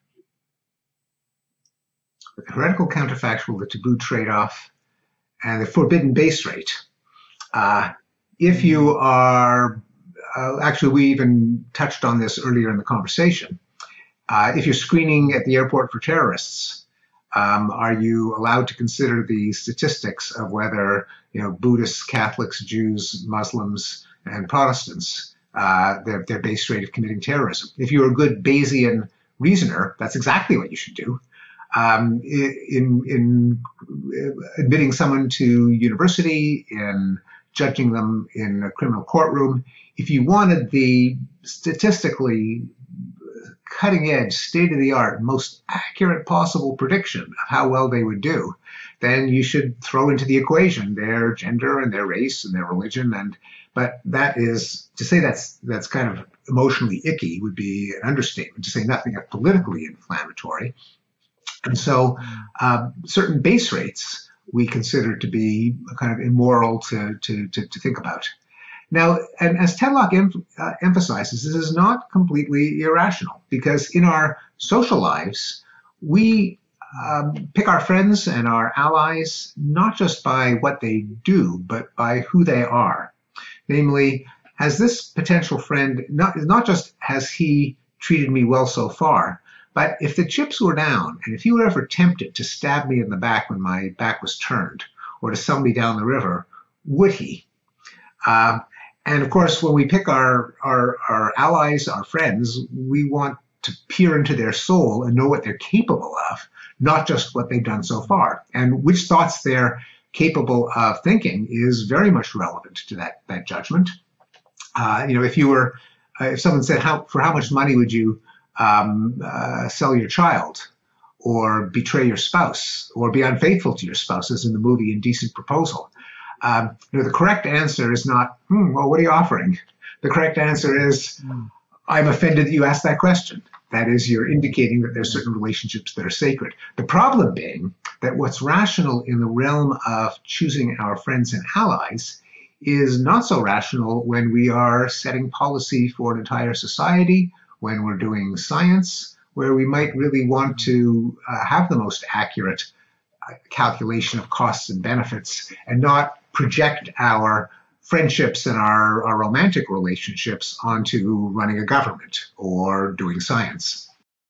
the heretical counterfactual, the taboo trade-off, and the forbidden base rate. Uh, if you are, uh, actually we even touched on this earlier in the conversation, uh, if you're screening at the airport for terrorists, um, are you allowed to consider the statistics of whether, you know, Buddhists, Catholics, Jews, Muslims, and Protestants, uh, their, their base rate of committing terrorism? If you're a good Bayesian reasoner, that's exactly what you should do. Um, in, in admitting someone to university, in judging them in a criminal courtroom, if you wanted the statistically cutting-edge, state-of-the-art, most accurate possible prediction of how well they would do, then you should throw into the equation their gender and their race and their religion. And but that is, to say that's that's kind of emotionally icky would be an understatement, to say nothing of politically inflammatory. And so uh, certain base rates we consider to be kind of immoral to, to, to, to think about. Now, and as Tedlock em- uh, emphasizes, this is not completely irrational, because in our social lives, we um, pick our friends and our allies not just by what they do, but by who they are. Namely, has this potential friend, not, not just has he treated me well so far, but if the chips were down and if he were ever tempted to stab me in the back when my back was turned, or to sell me down the river, would he? Uh, and of course, when we pick our, our, our allies, our friends, we want to peer into their soul and know what they're capable of, not just what they've done so far. And which thoughts they're capable of thinking is very much relevant to that, that judgment. Uh, you know, if you were, uh, if someone said, "How for how much money would you um, uh, sell your child, or betray your spouse, or be unfaithful to your spouse," as in the movie Indecent Proposal? Um, you know, the correct answer is not, hmm, well, what are you offering? The correct answer is, mm. I'm offended that you asked that question. That is, you're indicating that there's certain relationships that are sacred. The problem being that what's rational in the realm of choosing our friends and allies is not so rational when we are setting policy for an entire society, when we're doing science, where we might really want to uh, have the most accurate uh, calculation of costs and benefits, and not project our friendships and our, our romantic relationships onto running a government or doing science.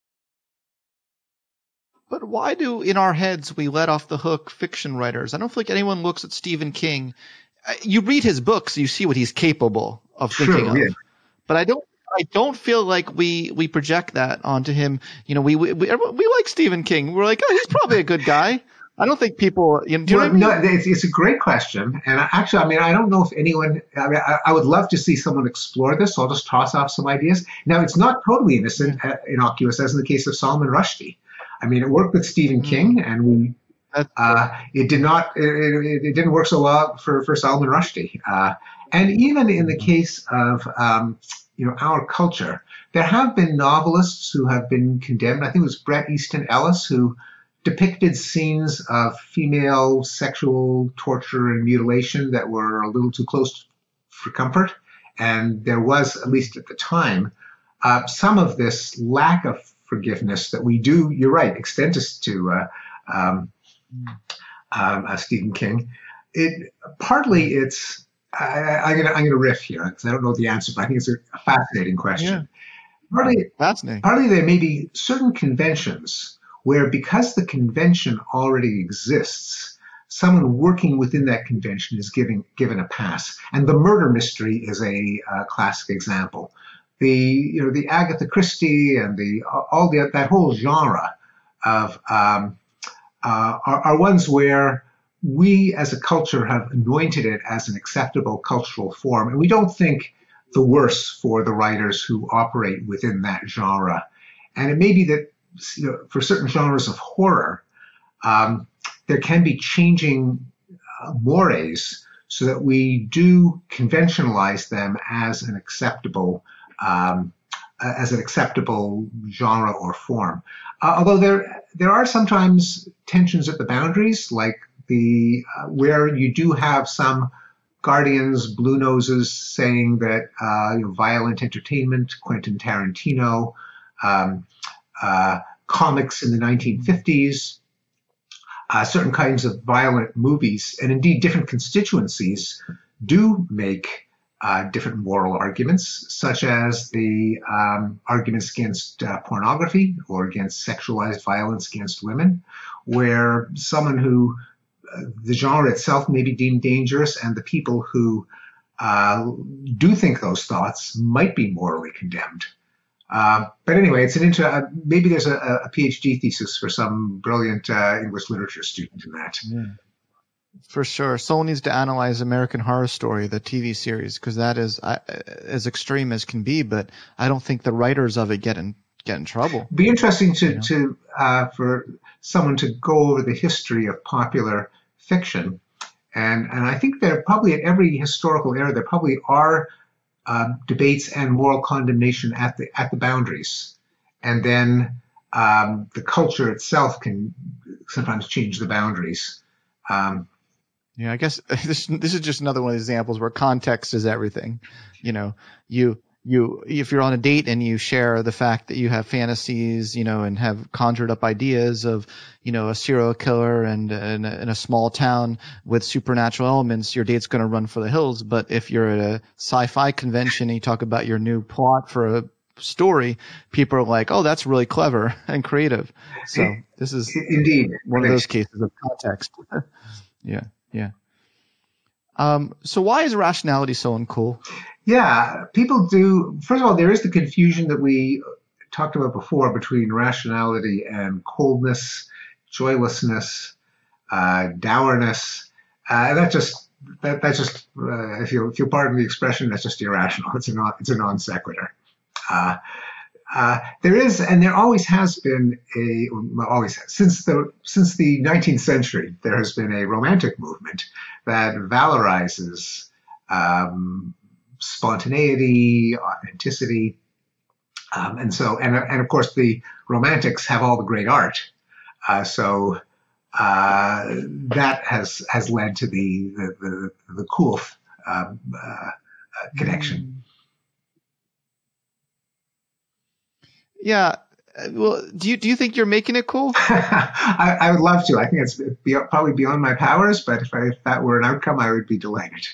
But why do, in our heads, we let off the hook fiction writers? I don't feel like anyone looks at Stephen King. You read his books, you see what he's capable of thinking True, yeah. of. But I don't I don't feel like we, we project that onto him. You know, we, we we we like Stephen King. We're like, oh, he's probably a good guy. I don't think people, you know, do you well, know what I mean? No, it's, it's a great question. And actually, I mean, I don't know if anyone, I mean, I, I would love to see someone explore this, so I'll just toss off some ideas. Now, it's not totally innocent, yeah. uh, innocuous, as in the case of Salman Rushdie. I mean, it worked with Stephen mm. King, and we, uh, it did not, it, it, it didn't work so well for, for Salman Rushdie. Uh, and even in the case of, um, you know, our culture, there have been novelists who have been condemned. I think it was Bret Easton Ellis who depicted scenes of female sexual torture and mutilation that were a little too close for comfort. And there was, at least at the time, uh, some of this lack of forgiveness that we do, you're right, extend us to uh, um, um, uh, Stephen King. It partly it's, I, I'm going to I'm gonna riff here because I don't know the answer, but I think it's a, a fascinating question. Yeah. Partly, fascinating. Partly there may be certain conventions where, because the convention already exists, someone working within that convention is giving, given a pass. And the murder mystery is a uh, classic example. The, you know, the Agatha Christie and the, all the, that whole genre of, um, uh, are, are ones where we as a culture have anointed it as an acceptable cultural form. And we don't think the worse for the writers who operate within that genre. And it may be that, you know, for certain genres of horror, um, there can be changing uh, mores so that we do conventionalize them as an acceptable, um, as an acceptable genre or form. Uh, although there there are sometimes tensions at the boundaries, like the uh, where you do have some guardians, blue noses saying that uh, you know, violent entertainment, Quentin Tarantino. Um, Uh, comics in the nineteen fifties, uh, certain kinds of violent movies, and indeed different constituencies do make uh, different moral arguments, such as the um, arguments against uh, pornography or against sexualized violence against women, where someone who uh, the genre itself may be deemed dangerous, and the people who uh, do think those thoughts might be morally condemned. Uh, but anyway, it's an inter. Uh, maybe there's a, a PhD thesis for some brilliant uh, English literature student in that. Yeah. For sure, someone needs to analyze American Horror Story, the T V series, because that is uh, as extreme as can be. But I don't think the writers of it get in get in trouble. It'd be interesting to you know? to uh, for someone to go over the history of popular fiction, and and I think there probably at every historical era there probably are. Uh, debates and moral condemnation at the at the boundaries, and then um, the culture itself can sometimes change the boundaries. Um, Yeah, I guess this this is just another one of the examples where context is everything. You know, you you if you're on a date and you share the fact that you have fantasies, you know, and have conjured up ideas of, you know, a serial killer and in a, in a small town with supernatural elements, your date's going to run for the hills. But if you're at a sci-fi convention and you talk about your new plot for a story, people are like, "Oh, that's really clever and creative." So this is indeed one of those cases of context. Yeah, yeah. Um, so why is rationality so uncool? Yeah, people do. First of all, there is the confusion that we talked about before between rationality and coldness, joylessness, uh, dourness. Uh, that just that that's just uh, if you if you pardon the expression, that's just irrational. It's a non it's a non sequitur. Uh, uh, there is, and there always has been a well, always has, since the since the nineteenth century, there has been a romantic movement that valorizes um, spontaneity, authenticity, um, and so and and of course the Romantics have all the great art, uh, so uh, that has has led to the the the, the cool uh, uh, connection. Yeah. Well, do you do you think you're making it cool? I, I would love to. I think it's be, probably beyond my powers, but if, I, if that were an outcome, I would be delighted.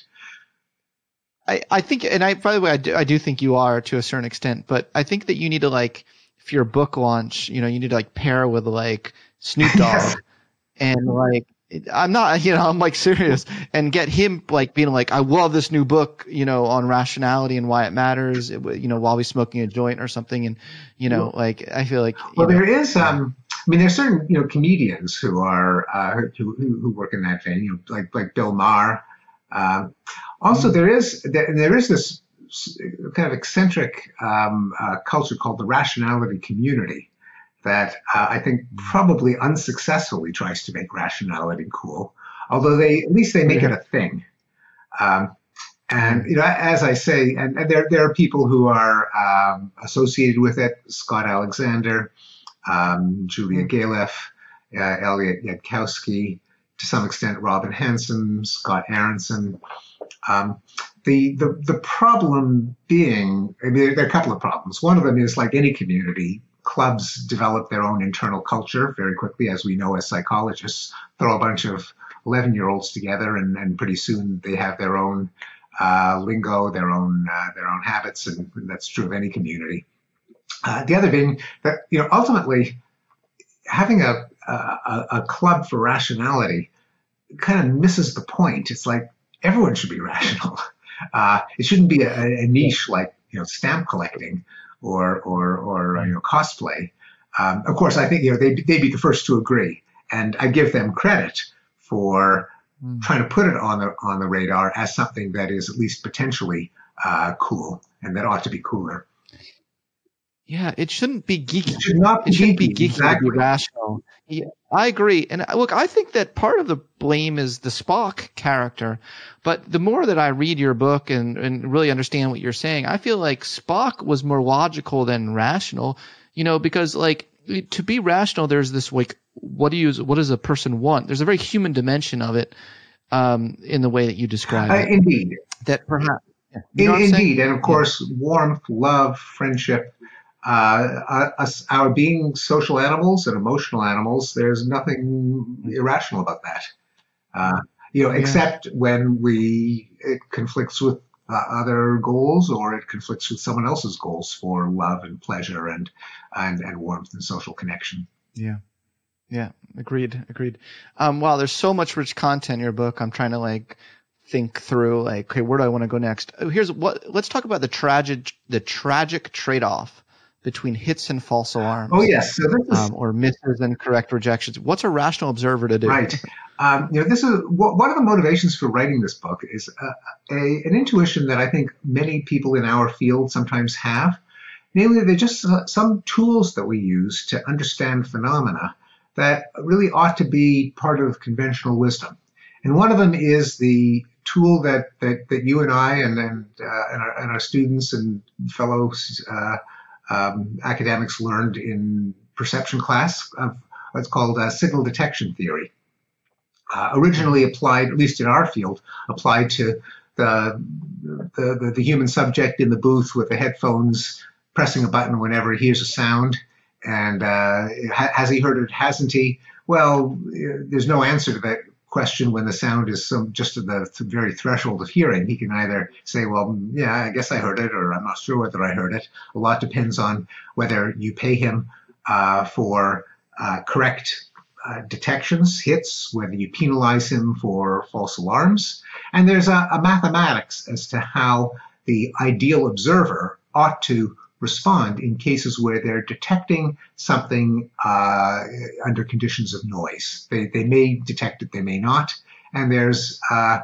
I, I think, and I, by the way, I do, I do think you are to a certain extent, but I think that you need to, like, if you're a book launch, you know, you need to like pair with like Snoop Dogg yes. and like, I'm not, you know, I'm like serious and get him like being like, I love this new book, you know, on rationality and why it matters, you know, while he's smoking a joint or something. And, you know, like, I feel like, well, know, there is, um, I mean, there's certain, you know, comedians who are, uh, who, who, who work in that vein, you know, like, like Bill Maher. Um, also there is, there, there is this kind of eccentric, um, uh, culture called the rationality community that uh, I think probably unsuccessfully tries to make rationality cool, although they at least they make yeah. it a thing. Um, and you know, as I say, and, and there there are people who are um, associated with it: Scott Alexander, um, Julia mm. Galef, uh, Elliot Yudkowsky, to some extent Robin Hanson, Scott Aronson. Um, the the the problem being, I mean, there are a couple of problems. One of them is, like any community, clubs develop their own internal culture very quickly, as we know as psychologists. Throw a bunch of eleven-year-olds together, and, and pretty soon they have their own uh, lingo, their own uh, their own habits, and that's true of any community. Uh, the other being that, you know, ultimately having a a, a club for rationality kind of misses the point. It's like everyone should be rational. Uh, it shouldn't be a, a niche like, you know, stamp collecting or or or you know, cosplay. Um, of course, I think, you know, they they'd be the first to agree, and I give them credit for mm. trying to put it on the on the radar as something that is at least potentially uh, cool and that ought to be cooler. Yeah, it shouldn't be geeky. It should not be it shouldn't geeky, be geeky exactly. to be rational. Yeah, I agree. And look, I think that part of the blame is the Spock character. But the more that I read your book and, and really understand what you're saying, I feel like Spock was more logical than rational. You know, because like to be rational, there's this like, what do you, what does a person want? There's a very human dimension of it, um, in the way that you describe uh, it. Indeed. That perhaps. Yeah. You know in, indeed, saying? And of course, yeah. warmth, love, friendship. Uh, us, our being social animals and emotional animals, there's nothing irrational about that. Uh, you know, yeah. except when we it conflicts with uh, other goals, or it conflicts with someone else's goals for love and pleasure and and and warmth and social connection. Yeah, yeah, agreed, agreed. Um, wow, there's so much rich content in your book. I'm trying to like think through, like, okay, where do I want to go next? Here's what. Let's talk about the tragic, the tragic trade-off between hits and false alarms. Oh, yes. So this is, um, or misses and correct rejections. What's a rational observer to do? Right. Um, you know, this is one of the motivations for writing this book is a, a, an intuition that I think many people in our field sometimes have. Namely, they're just some tools that we use to understand phenomena that really ought to be part of conventional wisdom. And one of them is the tool that, that, that you and I and, and, uh, and, our, and our students and fellows uh, Um, academics learned in perception class of what's called uh, signal detection theory. uh, originally applied, at least in our field, applied to the, the, the, the human subject in the booth with the headphones pressing a button whenever he hears a sound. And uh, has he heard it, hasn't he? Well, there's no answer to that question when the sound is some, just at the very threshold of hearing. He can either say, well, yeah, I guess I heard it, or I'm not sure whether I heard it. A lot depends on whether you pay him uh, for uh, correct uh, detections, hits, whether you penalize him for false alarms. And there's a, a mathematics as to how the ideal observer ought to respond in cases where they're detecting something uh, under conditions of noise. They, they may detect it, they may not. And there's uh,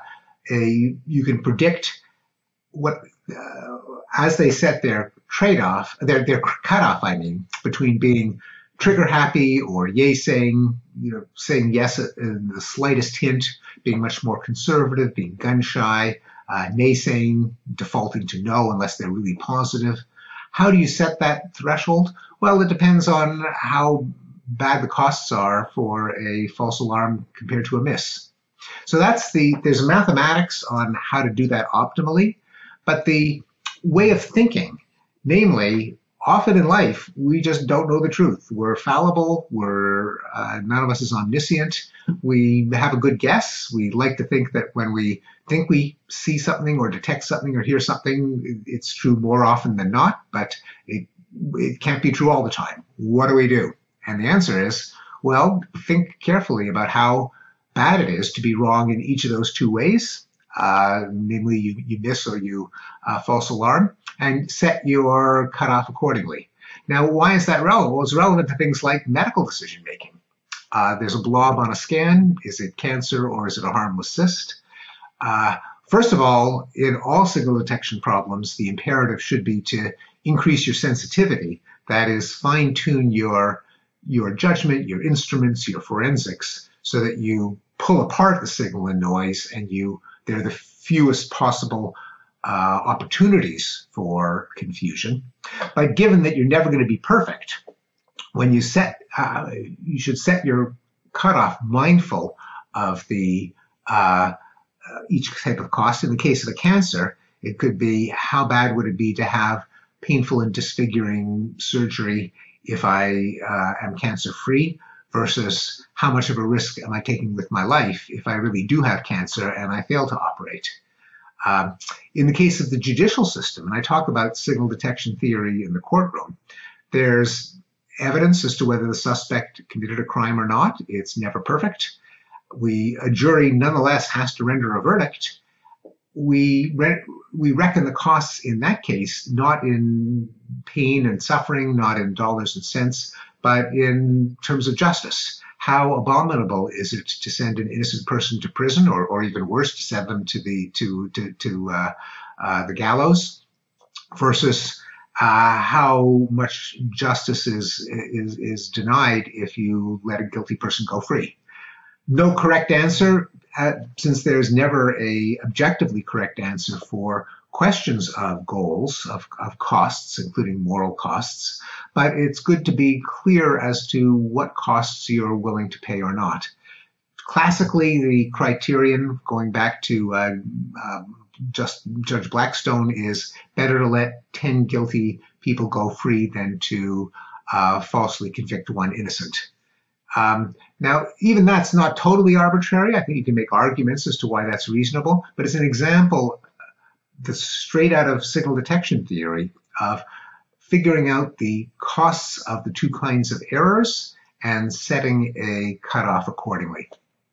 a, you can predict what, uh, as they set their trade-off, their, their cutoff, I mean, between being trigger happy or yay saying, you know, saying yes in the slightest hint, being much more conservative, being gun shy, uh, nay saying, defaulting to no unless they're really positive. How do you set that threshold? Well, it depends on how bad the costs are for a false alarm compared to a miss. So that's the, there's a mathematics on how to do that optimally, but the way of thinking, namely, often in life, we just don't know the truth. We're fallible. We're, uh, none of us is omniscient. We have a good guess. We like to think that when we think we see something or detect something or hear something, it's true more often than not, but it, it can't be true all the time. What do we do? And the answer is, well, think carefully about how bad it is to be wrong in each of those two ways. Uh, namely, you, you miss or you uh, false alarm, and set your cutoff accordingly. Now, why is that relevant? Well, it's relevant to things like medical decision making. Uh, there's a blob on a scan. Is it cancer or is it a harmless cyst? Uh, first of all, in all signal detection problems, the imperative should be to increase your sensitivity. That is, fine-tune your, your judgment, your instruments, your forensics, so that you pull apart the signal and noise and you they're the fewest possible uh, opportunities for confusion. But given that you're never going to be perfect, when you set, uh, you should set your cutoff mindful of the uh, uh, each type of cost. In the case of a cancer, it could be how bad would it be to have painful and disfiguring surgery if I uh, am cancer-free, versus how much of a risk am I taking with my life if I really do have cancer and I fail to operate. Um, in the case of the judicial system, and I talk about signal detection theory in the courtroom, there's evidence as to whether the suspect committed a crime or not. It's never perfect. We, a jury nonetheless has to render a verdict. We, re- we reckon the costs in that case, not in pain and suffering, not in dollars and cents, but in terms of justice. How abominable is it to send an innocent person to prison, or, or even worse, to send them to the to to, to uh, uh, the gallows, versus uh, how much justice is, is is denied if you let a guilty person go free? No correct answer, uh, since there's never a objectively correct answer for questions of goals, of, of costs, including moral costs, but it's good to be clear as to what costs you're willing to pay or not. Classically, the criterion, going back to uh, uh, just Judge Blackstone, is better to let ten guilty people go free than to uh, falsely convict one innocent. Um, now, even that's not totally arbitrary. I think you can make arguments as to why that's reasonable, but it's an example that's straight out of signal detection theory of figuring out the costs of the two kinds of errors and setting a cutoff accordingly.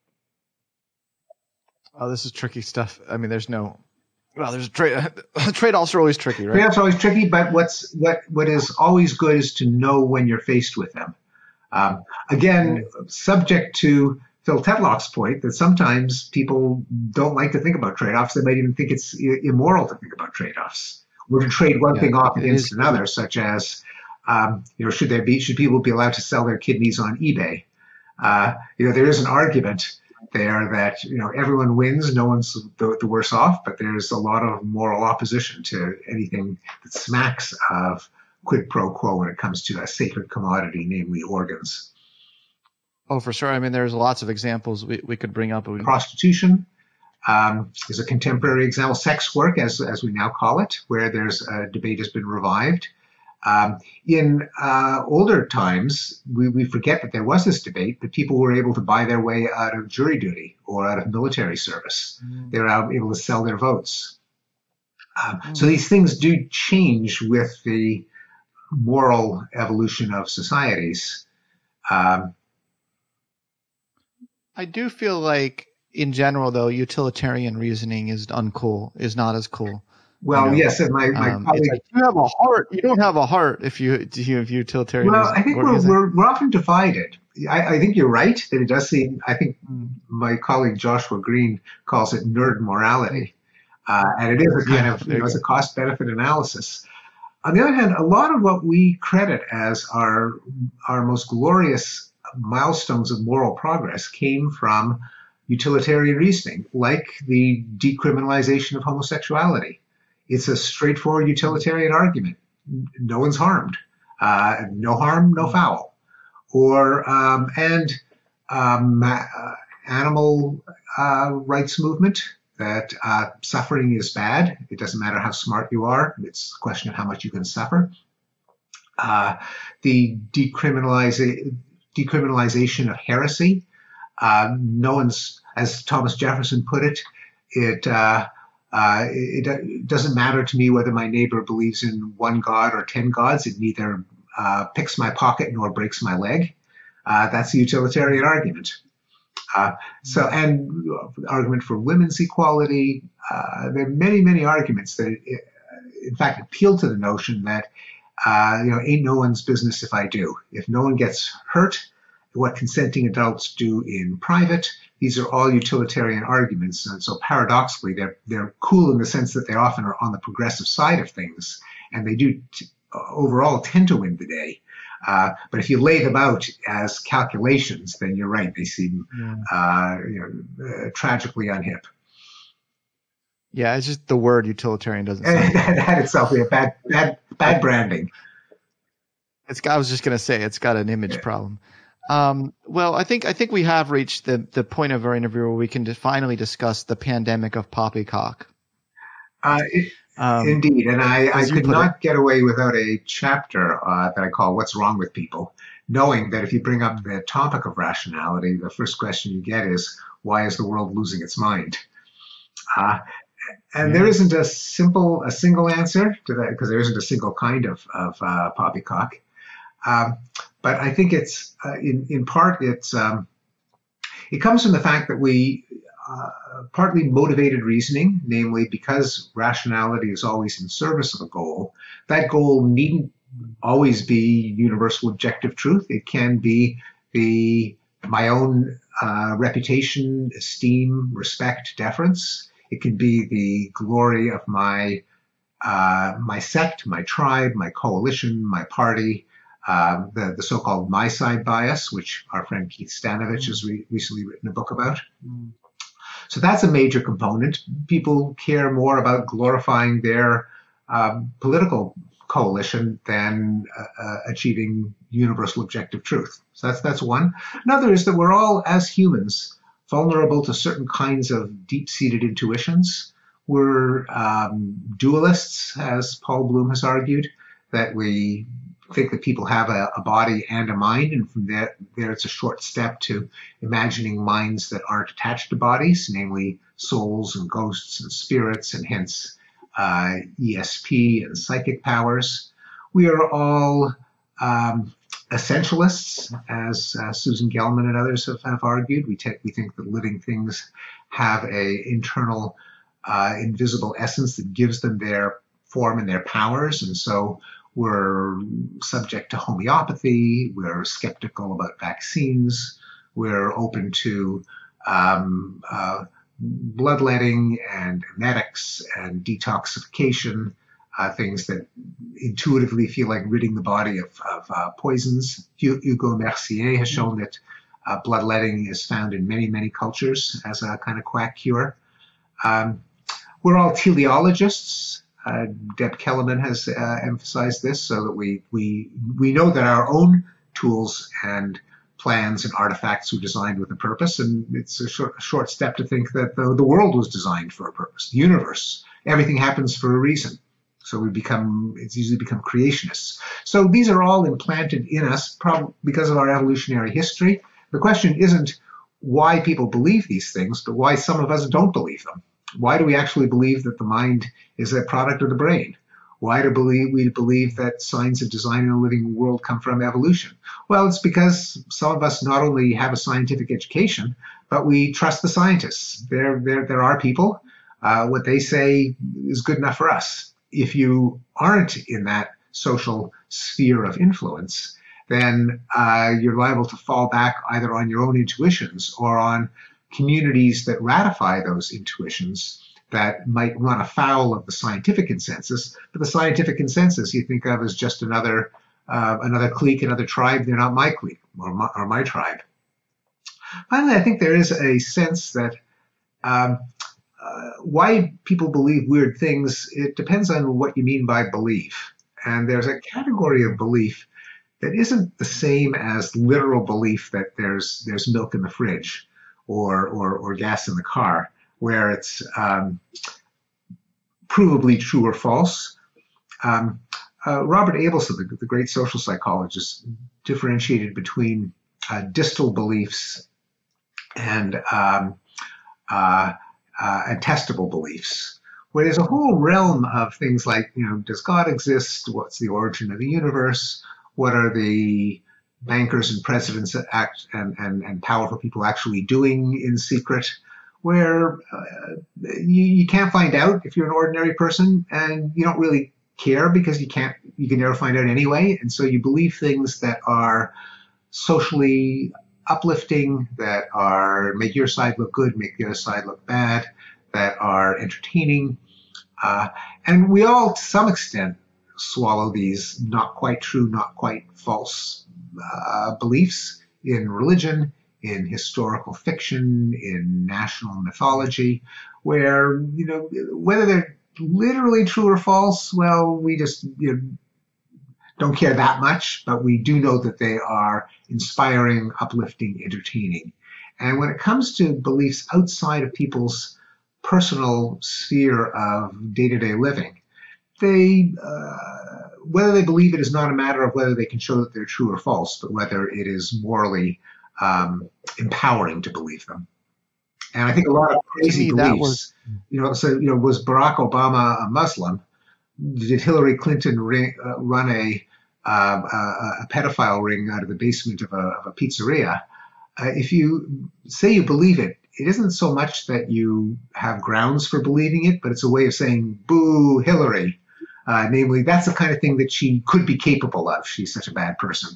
Oh, this is tricky stuff. I mean, there's no, well, there's trade, trade-offs are always tricky, right? Trade-offs are always tricky, but what's, what, what is always good is to know when you're faced with them. Um, again, subject to Phil Tetlock's point that sometimes people don't like to think about trade-offs. They might even think it's immoral to think about trade-offs, or to trade one yeah, thing off against another, such as, um, you know, should there be, should people be allowed to sell their kidneys on eBay? Uh, you know, there is an argument there that, you know, everyone wins, no one's the, the worse off, but there's a lot of moral opposition to anything that smacks of quid pro quo when it comes to a sacred commodity, namely organs. Oh, for sure. I mean, there's lots of examples we, we could bring up. Prostitution um, is a contemporary example. Sex work, as, as we now call it, where there's a debate has been revived. Um, in uh, older times, we, we forget that there was this debate, but people were able to buy their way out of jury duty or out of military service. Mm. They were able to sell their votes. Um, mm. So these things do change with the moral evolution of societies. Um, I do feel like, in general, though, utilitarian reasoning is uncool, is not as cool. Well, you know? Yes, and my, my um, colleague... Like, you have a heart. You don't have a heart if you if you have utilitarian. Well, I think we're, we're we're often divided. I, I think you're right that it does seem. I think my colleague Joshua Green calls it nerd morality, uh, and it is a kind yeah, of you know, it's a cost benefit analysis. On the other hand, a lot of what we credit as our our most glorious milestones of moral progress came from utilitarian reasoning, like the decriminalization of homosexuality. It's a straightforward utilitarian argument. No one's harmed. Uh, no harm, no foul. Or um, and um, uh, animal uh, rights movement, that uh, suffering is bad. It doesn't matter how smart you are. It's a question of how much you can suffer. Uh, the decriminaliza- decriminalization of heresy. Uh, no one's, as Thomas Jefferson put it, it uh, Uh, it, it doesn't matter to me whether my neighbor believes in one God or ten gods. It neither uh, picks my pocket nor breaks my leg. Uh, that's the utilitarian argument. Uh, so, and argument for women's equality. Uh, there are many, many arguments that, it, in fact, appeal to the notion that, uh, you know, ain't no one's business if I do. If no one gets hurt, what consenting adults do in private. These are all utilitarian arguments, and so paradoxically, they're they're cool in the sense that they often are on the progressive side of things, and they do t- overall tend to win the day. Uh, but if you lay them out as calculations, then you're right; they seem yeah. uh, you know uh, tragically unhip. Yeah, it's just the word utilitarian doesn't sound that itself is bad bad bad branding. It's I was just gonna say it's got an image yeah. problem. Um, well, I think I think we have reached the, the point of our interview where we can finally discuss the pandemic of poppycock. Uh, it, um, indeed, and I, I could not it. get away without a chapter uh, that I call "What's Wrong with People," knowing that if you bring up the topic of rationality, the first question you get is, "Why is the world losing its mind?" Uh, and yeah. there isn't a simple, a single answer to that because there isn't a single kind of of uh, poppycock. Um, but I think it's uh, in in part it's um, it comes from the fact that we uh, partly motivated reasoning, namely because rationality is always in service of a goal. That goal needn't always be universal objective truth. It can be the my own uh, reputation, esteem, respect, deference. It can be the glory of my uh, my sect, my tribe, my coalition, my party. Uh, the, the so-called my side bias, which our friend Keith Stanovich has re- recently written a book about. Mm. So that's a major component. People care more about glorifying their um, political coalition than uh, uh, achieving universal objective truth. So that's that's one. Another is that we're all, as humans, vulnerable to certain kinds of deep-seated intuitions. We're um, dualists, as Paul Bloom has argued, that we think that people have a, a body and a mind, and from there, there it's a short step to imagining minds that aren't attached to bodies, namely souls and ghosts and spirits, and hence uh, E S P and psychic powers. We are all um, essentialists, as uh, Susan Gelman and others have, have argued. We, te- we think that living things have a internal uh, invisible essence that gives them their form and their powers, and so we're subject to homeopathy, we're skeptical about vaccines, we're open to um, uh, bloodletting and emetics and detoxification, uh, things that intuitively feel like ridding the body of, of uh, poisons. Hugo Mercier has shown that uh, bloodletting is found in many, many cultures as a kind of quack cure. Um, we're all teleologists. Uh, Deb Kellerman has uh, emphasized this, so that we we we know that our own tools and plans and artifacts were designed with a purpose, and it's a short, a short step to think that the, the world was designed for a purpose. The universe, everything happens for a reason. So we become, it's easily become creationists. So these are all implanted in us probably because of our evolutionary history. The question isn't why people believe these things, but why some of us don't believe them. Why do we actually believe that the mind is a product of the brain? Why do believe, we believe that signs of design in a living world come from evolution? Well, it's because some of us not only have a scientific education, but we trust the scientists. There, there, there are people. Uh, what they say is good enough for us. If you aren't in that social sphere of influence, then uh, you're liable to fall back either on your own intuitions or on communities that ratify those intuitions that might run afoul of the scientific consensus. But the scientific consensus you think of as just another uh, another clique, another tribe. They're not my clique or my, or my tribe. Finally, I think there is a sense that um, uh, why people believe weird things, it depends on what you mean by belief. And there's a category of belief that isn't the same as literal belief that there's there's milk in the fridge or or, or gas in the car, where it's um, provably true or false. Um, uh, Robert Abelson, the, the great social psychologist, differentiated between uh, distal beliefs and um, uh, uh, and testable beliefs, where there's a whole realm of things like, you know, does God exist? What's the origin of the universe? What are the bankers and presidents that act and, and, and powerful people actually doing in secret? Where uh, you, you can't find out if you're an ordinary person, and you don't really care because you can't, you can never find out anyway. And so you believe things that are socially uplifting, that are make your side look good, make the other side look bad, that are entertaining. Uh, and we all, to some extent, swallow these not quite true, not quite false uh, beliefs in religion, in historical fiction, in national mythology, where, you know, whether they're literally true or false, well, we just, you know, don't care that much, but we do know that they are inspiring, uplifting, entertaining. And when it comes to beliefs outside of people's personal sphere of day-to-day living, they, uh, whether they believe it is not a matter of whether they can show that they're true or false, but whether it is morally um, empowering to believe them. And I think a lot of crazy me, beliefs, was... you know, so, you know, was Barack Obama a Muslim? Did Hillary Clinton ring, uh, run a, uh, a, a pedophile ring out of the basement of a, of a pizzeria? Uh, if you say you believe it, it isn't so much that you have grounds for believing it, but it's a way of saying, boo, Hillary. Uh, namely, that's the kind of thing that she could be capable of. She's such a bad person.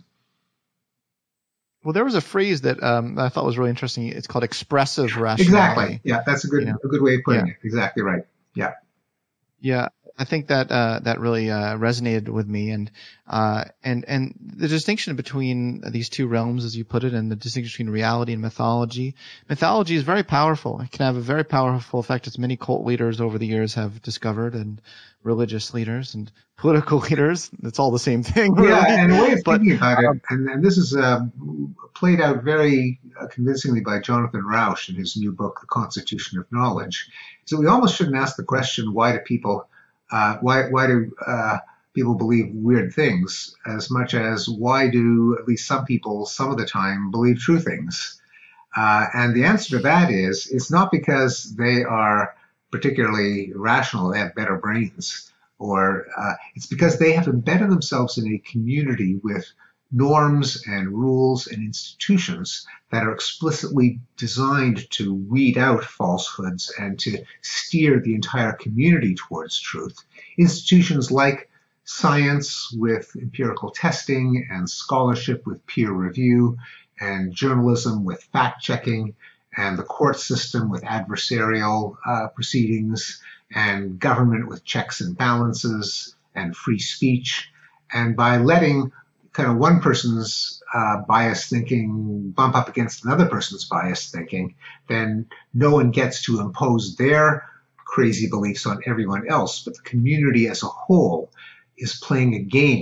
Well, there was a phrase that um, I thought was really interesting. It's called expressive rationality. Exactly. Yeah, that's a good, you know? a good way of putting yeah. it. Exactly right. Yeah. Yeah, I think that uh, that really uh, resonated with me, and uh, and and the distinction between these two realms, as you put it, and the distinction between reality and mythology. Mythology is very powerful. It can have a very powerful effect, as many cult leaders over the years have discovered, and religious leaders and political leaders. It's all the same thing. Really. Yeah, and a way of but, thinking about um, it, and, and this is uh, played out very uh, convincingly by Jonathan Rauch in his new book, The Constitution of Knowledge. So we almost shouldn't ask the question, why do people, uh, why why do uh, people believe weird things, as much as why do at least some people some of the time believe true things? Uh, and the answer to that is, it's not because they are particularly rational, they have better brains, or uh, it's because they have embedded themselves in a community with norms and rules and institutions that are explicitly designed to weed out falsehoods and to steer the entire community towards truth. Institutions like science with empirical testing, and scholarship with peer review, and journalism with fact-checking, and the court system with adversarial uh, proceedings, and government with checks and balances, and free speech. And by letting kind of one person's uh, biased thinking bump up against another person's biased thinking, then no one gets to impose their crazy beliefs on everyone else, but the community as a whole is playing a game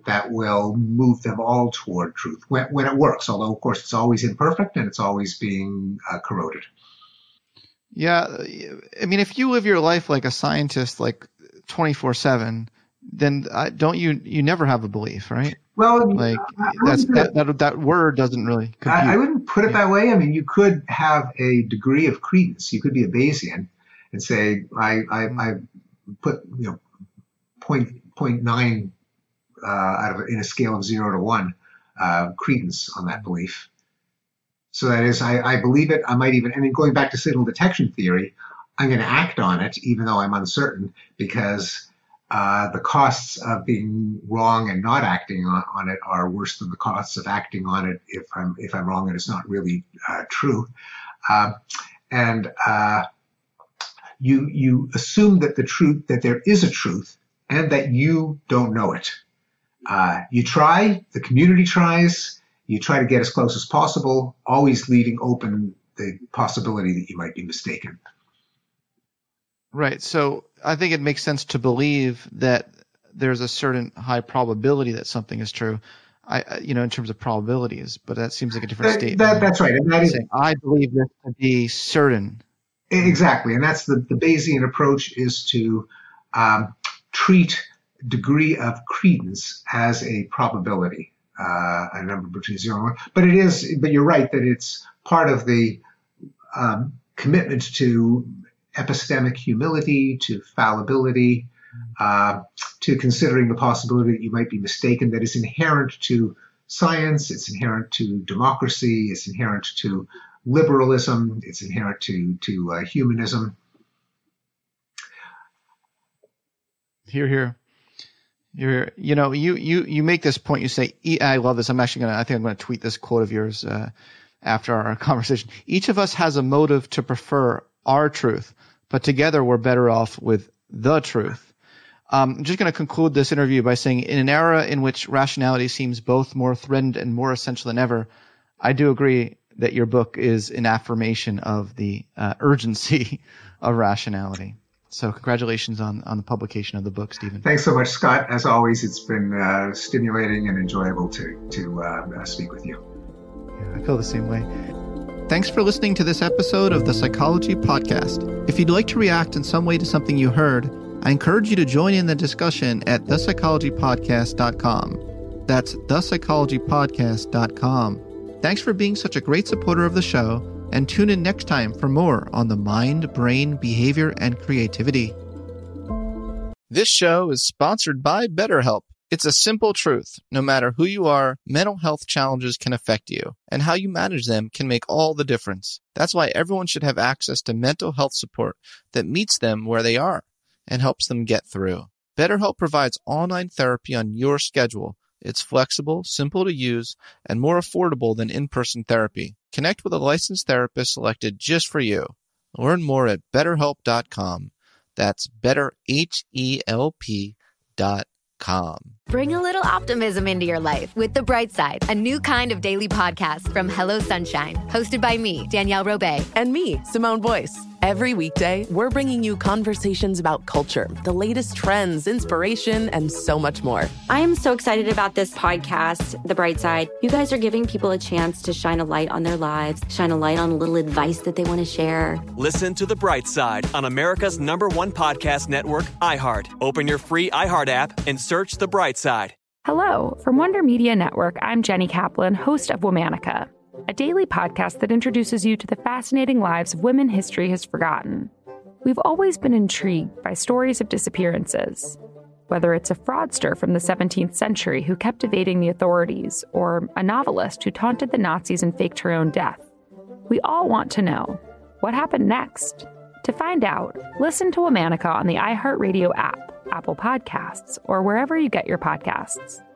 that will move them all toward truth when, when it works, although, of course, it's always imperfect and it's always being uh, corroded. Yeah. I mean, if you live your life like a scientist, like twenty-four seven, then I, don't you, you never have a belief, right? Well, like that's, that, that, that word doesn't really compute. I, I wouldn't put it that way. I mean, you could have a degree of credence. You could be a Bayesian and say, I, I, I put, you know, point, point nine uh, out of in a scale of zero to one uh, credence on that belief. So that is, I, I believe it. I might even, and then going back to signal detection theory, I'm going to act on it, even though I'm uncertain, because uh, the costs of being wrong and not acting on, on it are worse than the costs of acting on it if I'm if I'm wrong and it's not really uh, true. Uh, and uh, you you assume that the truth that there is a truth and that you don't know it. Uh, you try, the community tries. You try to get as close as possible, always leaving open the possibility that you might be mistaken. Right. So I think it makes sense to believe that there's a certain high probability that something is true, I, you know, in terms of probabilities, but that seems like a different that, statement. That, that's right. And that is, saying, I believe this to be certain. Exactly. And that's the, the Bayesian approach, is to um, treat degree of credence as a probability. Uh, a number between zero and one, but it is. But you're right that it's part of the um, commitment to epistemic humility, to fallibility, uh, to considering the possibility that you might be mistaken. That is inherent to science. It's inherent to democracy. It's inherent to liberalism. It's inherent to to uh, humanism. Hear, hear. You're, you know, you, you, you make this point. You say, I love this. I'm actually going to, I think I'm going to tweet this quote of yours uh, after our conversation. Each of us has a motive to prefer our truth, but together we're better off with the truth. Um, I'm just going to conclude this interview by saying, in an era in which rationality seems both more threatened and more essential than ever, I do agree that your book is an affirmation of the uh, urgency of rationality. So congratulations on, on the publication of the book, Stephen. Thanks so much, Scott. As always, it's been uh, stimulating and enjoyable to, to uh, speak with you. Yeah, I feel the same way. Thanks for listening to this episode of The Psychology Podcast. If you'd like to react in some way to something you heard, I encourage you to join in the discussion at the psychology podcast dot com. That's the psychology podcast dot com. Thanks for being such a great supporter of the show, and tune in next time for more on the mind, brain, behavior, and creativity. This show is sponsored by BetterHelp. It's a simple truth. No matter who you are, mental health challenges can affect you, and how you manage them can make all the difference. That's why everyone should have access to mental health support that meets them where they are and helps them get through. BetterHelp provides online therapy on your schedule. It's flexible, simple to use, and more affordable than in-person therapy. Connect with a licensed therapist selected just for you. Learn more at better help dot com. That's better H E L P dot com. Bring a little optimism into your life with The Bright Side, a new kind of daily podcast from Hello Sunshine, hosted by me, Danielle Robay. And me, Simone Boyce. Every weekday, we're bringing you conversations about culture, the latest trends, inspiration, and so much more. I am so excited about this podcast, The Bright Side. You guys are giving people a chance to shine a light on their lives, shine a light on a little advice that they want to share. Listen to The Bright Side on America's number one podcast network, iHeart. Open your free iHeart app and search The Bright Side. Hello. From Wonder Media Network, I'm Jenny Kaplan, host of Womanica, a daily podcast that introduces you to the fascinating lives of women history has forgotten. We've always been intrigued by stories of disappearances, whether it's a fraudster from the seventeenth century who kept evading the authorities, or a novelist who taunted the Nazis and faked her own death. We all want to know, what happened next? To find out, listen to Womanica on the iHeartRadio app, Apple Podcasts, or wherever you get your podcasts.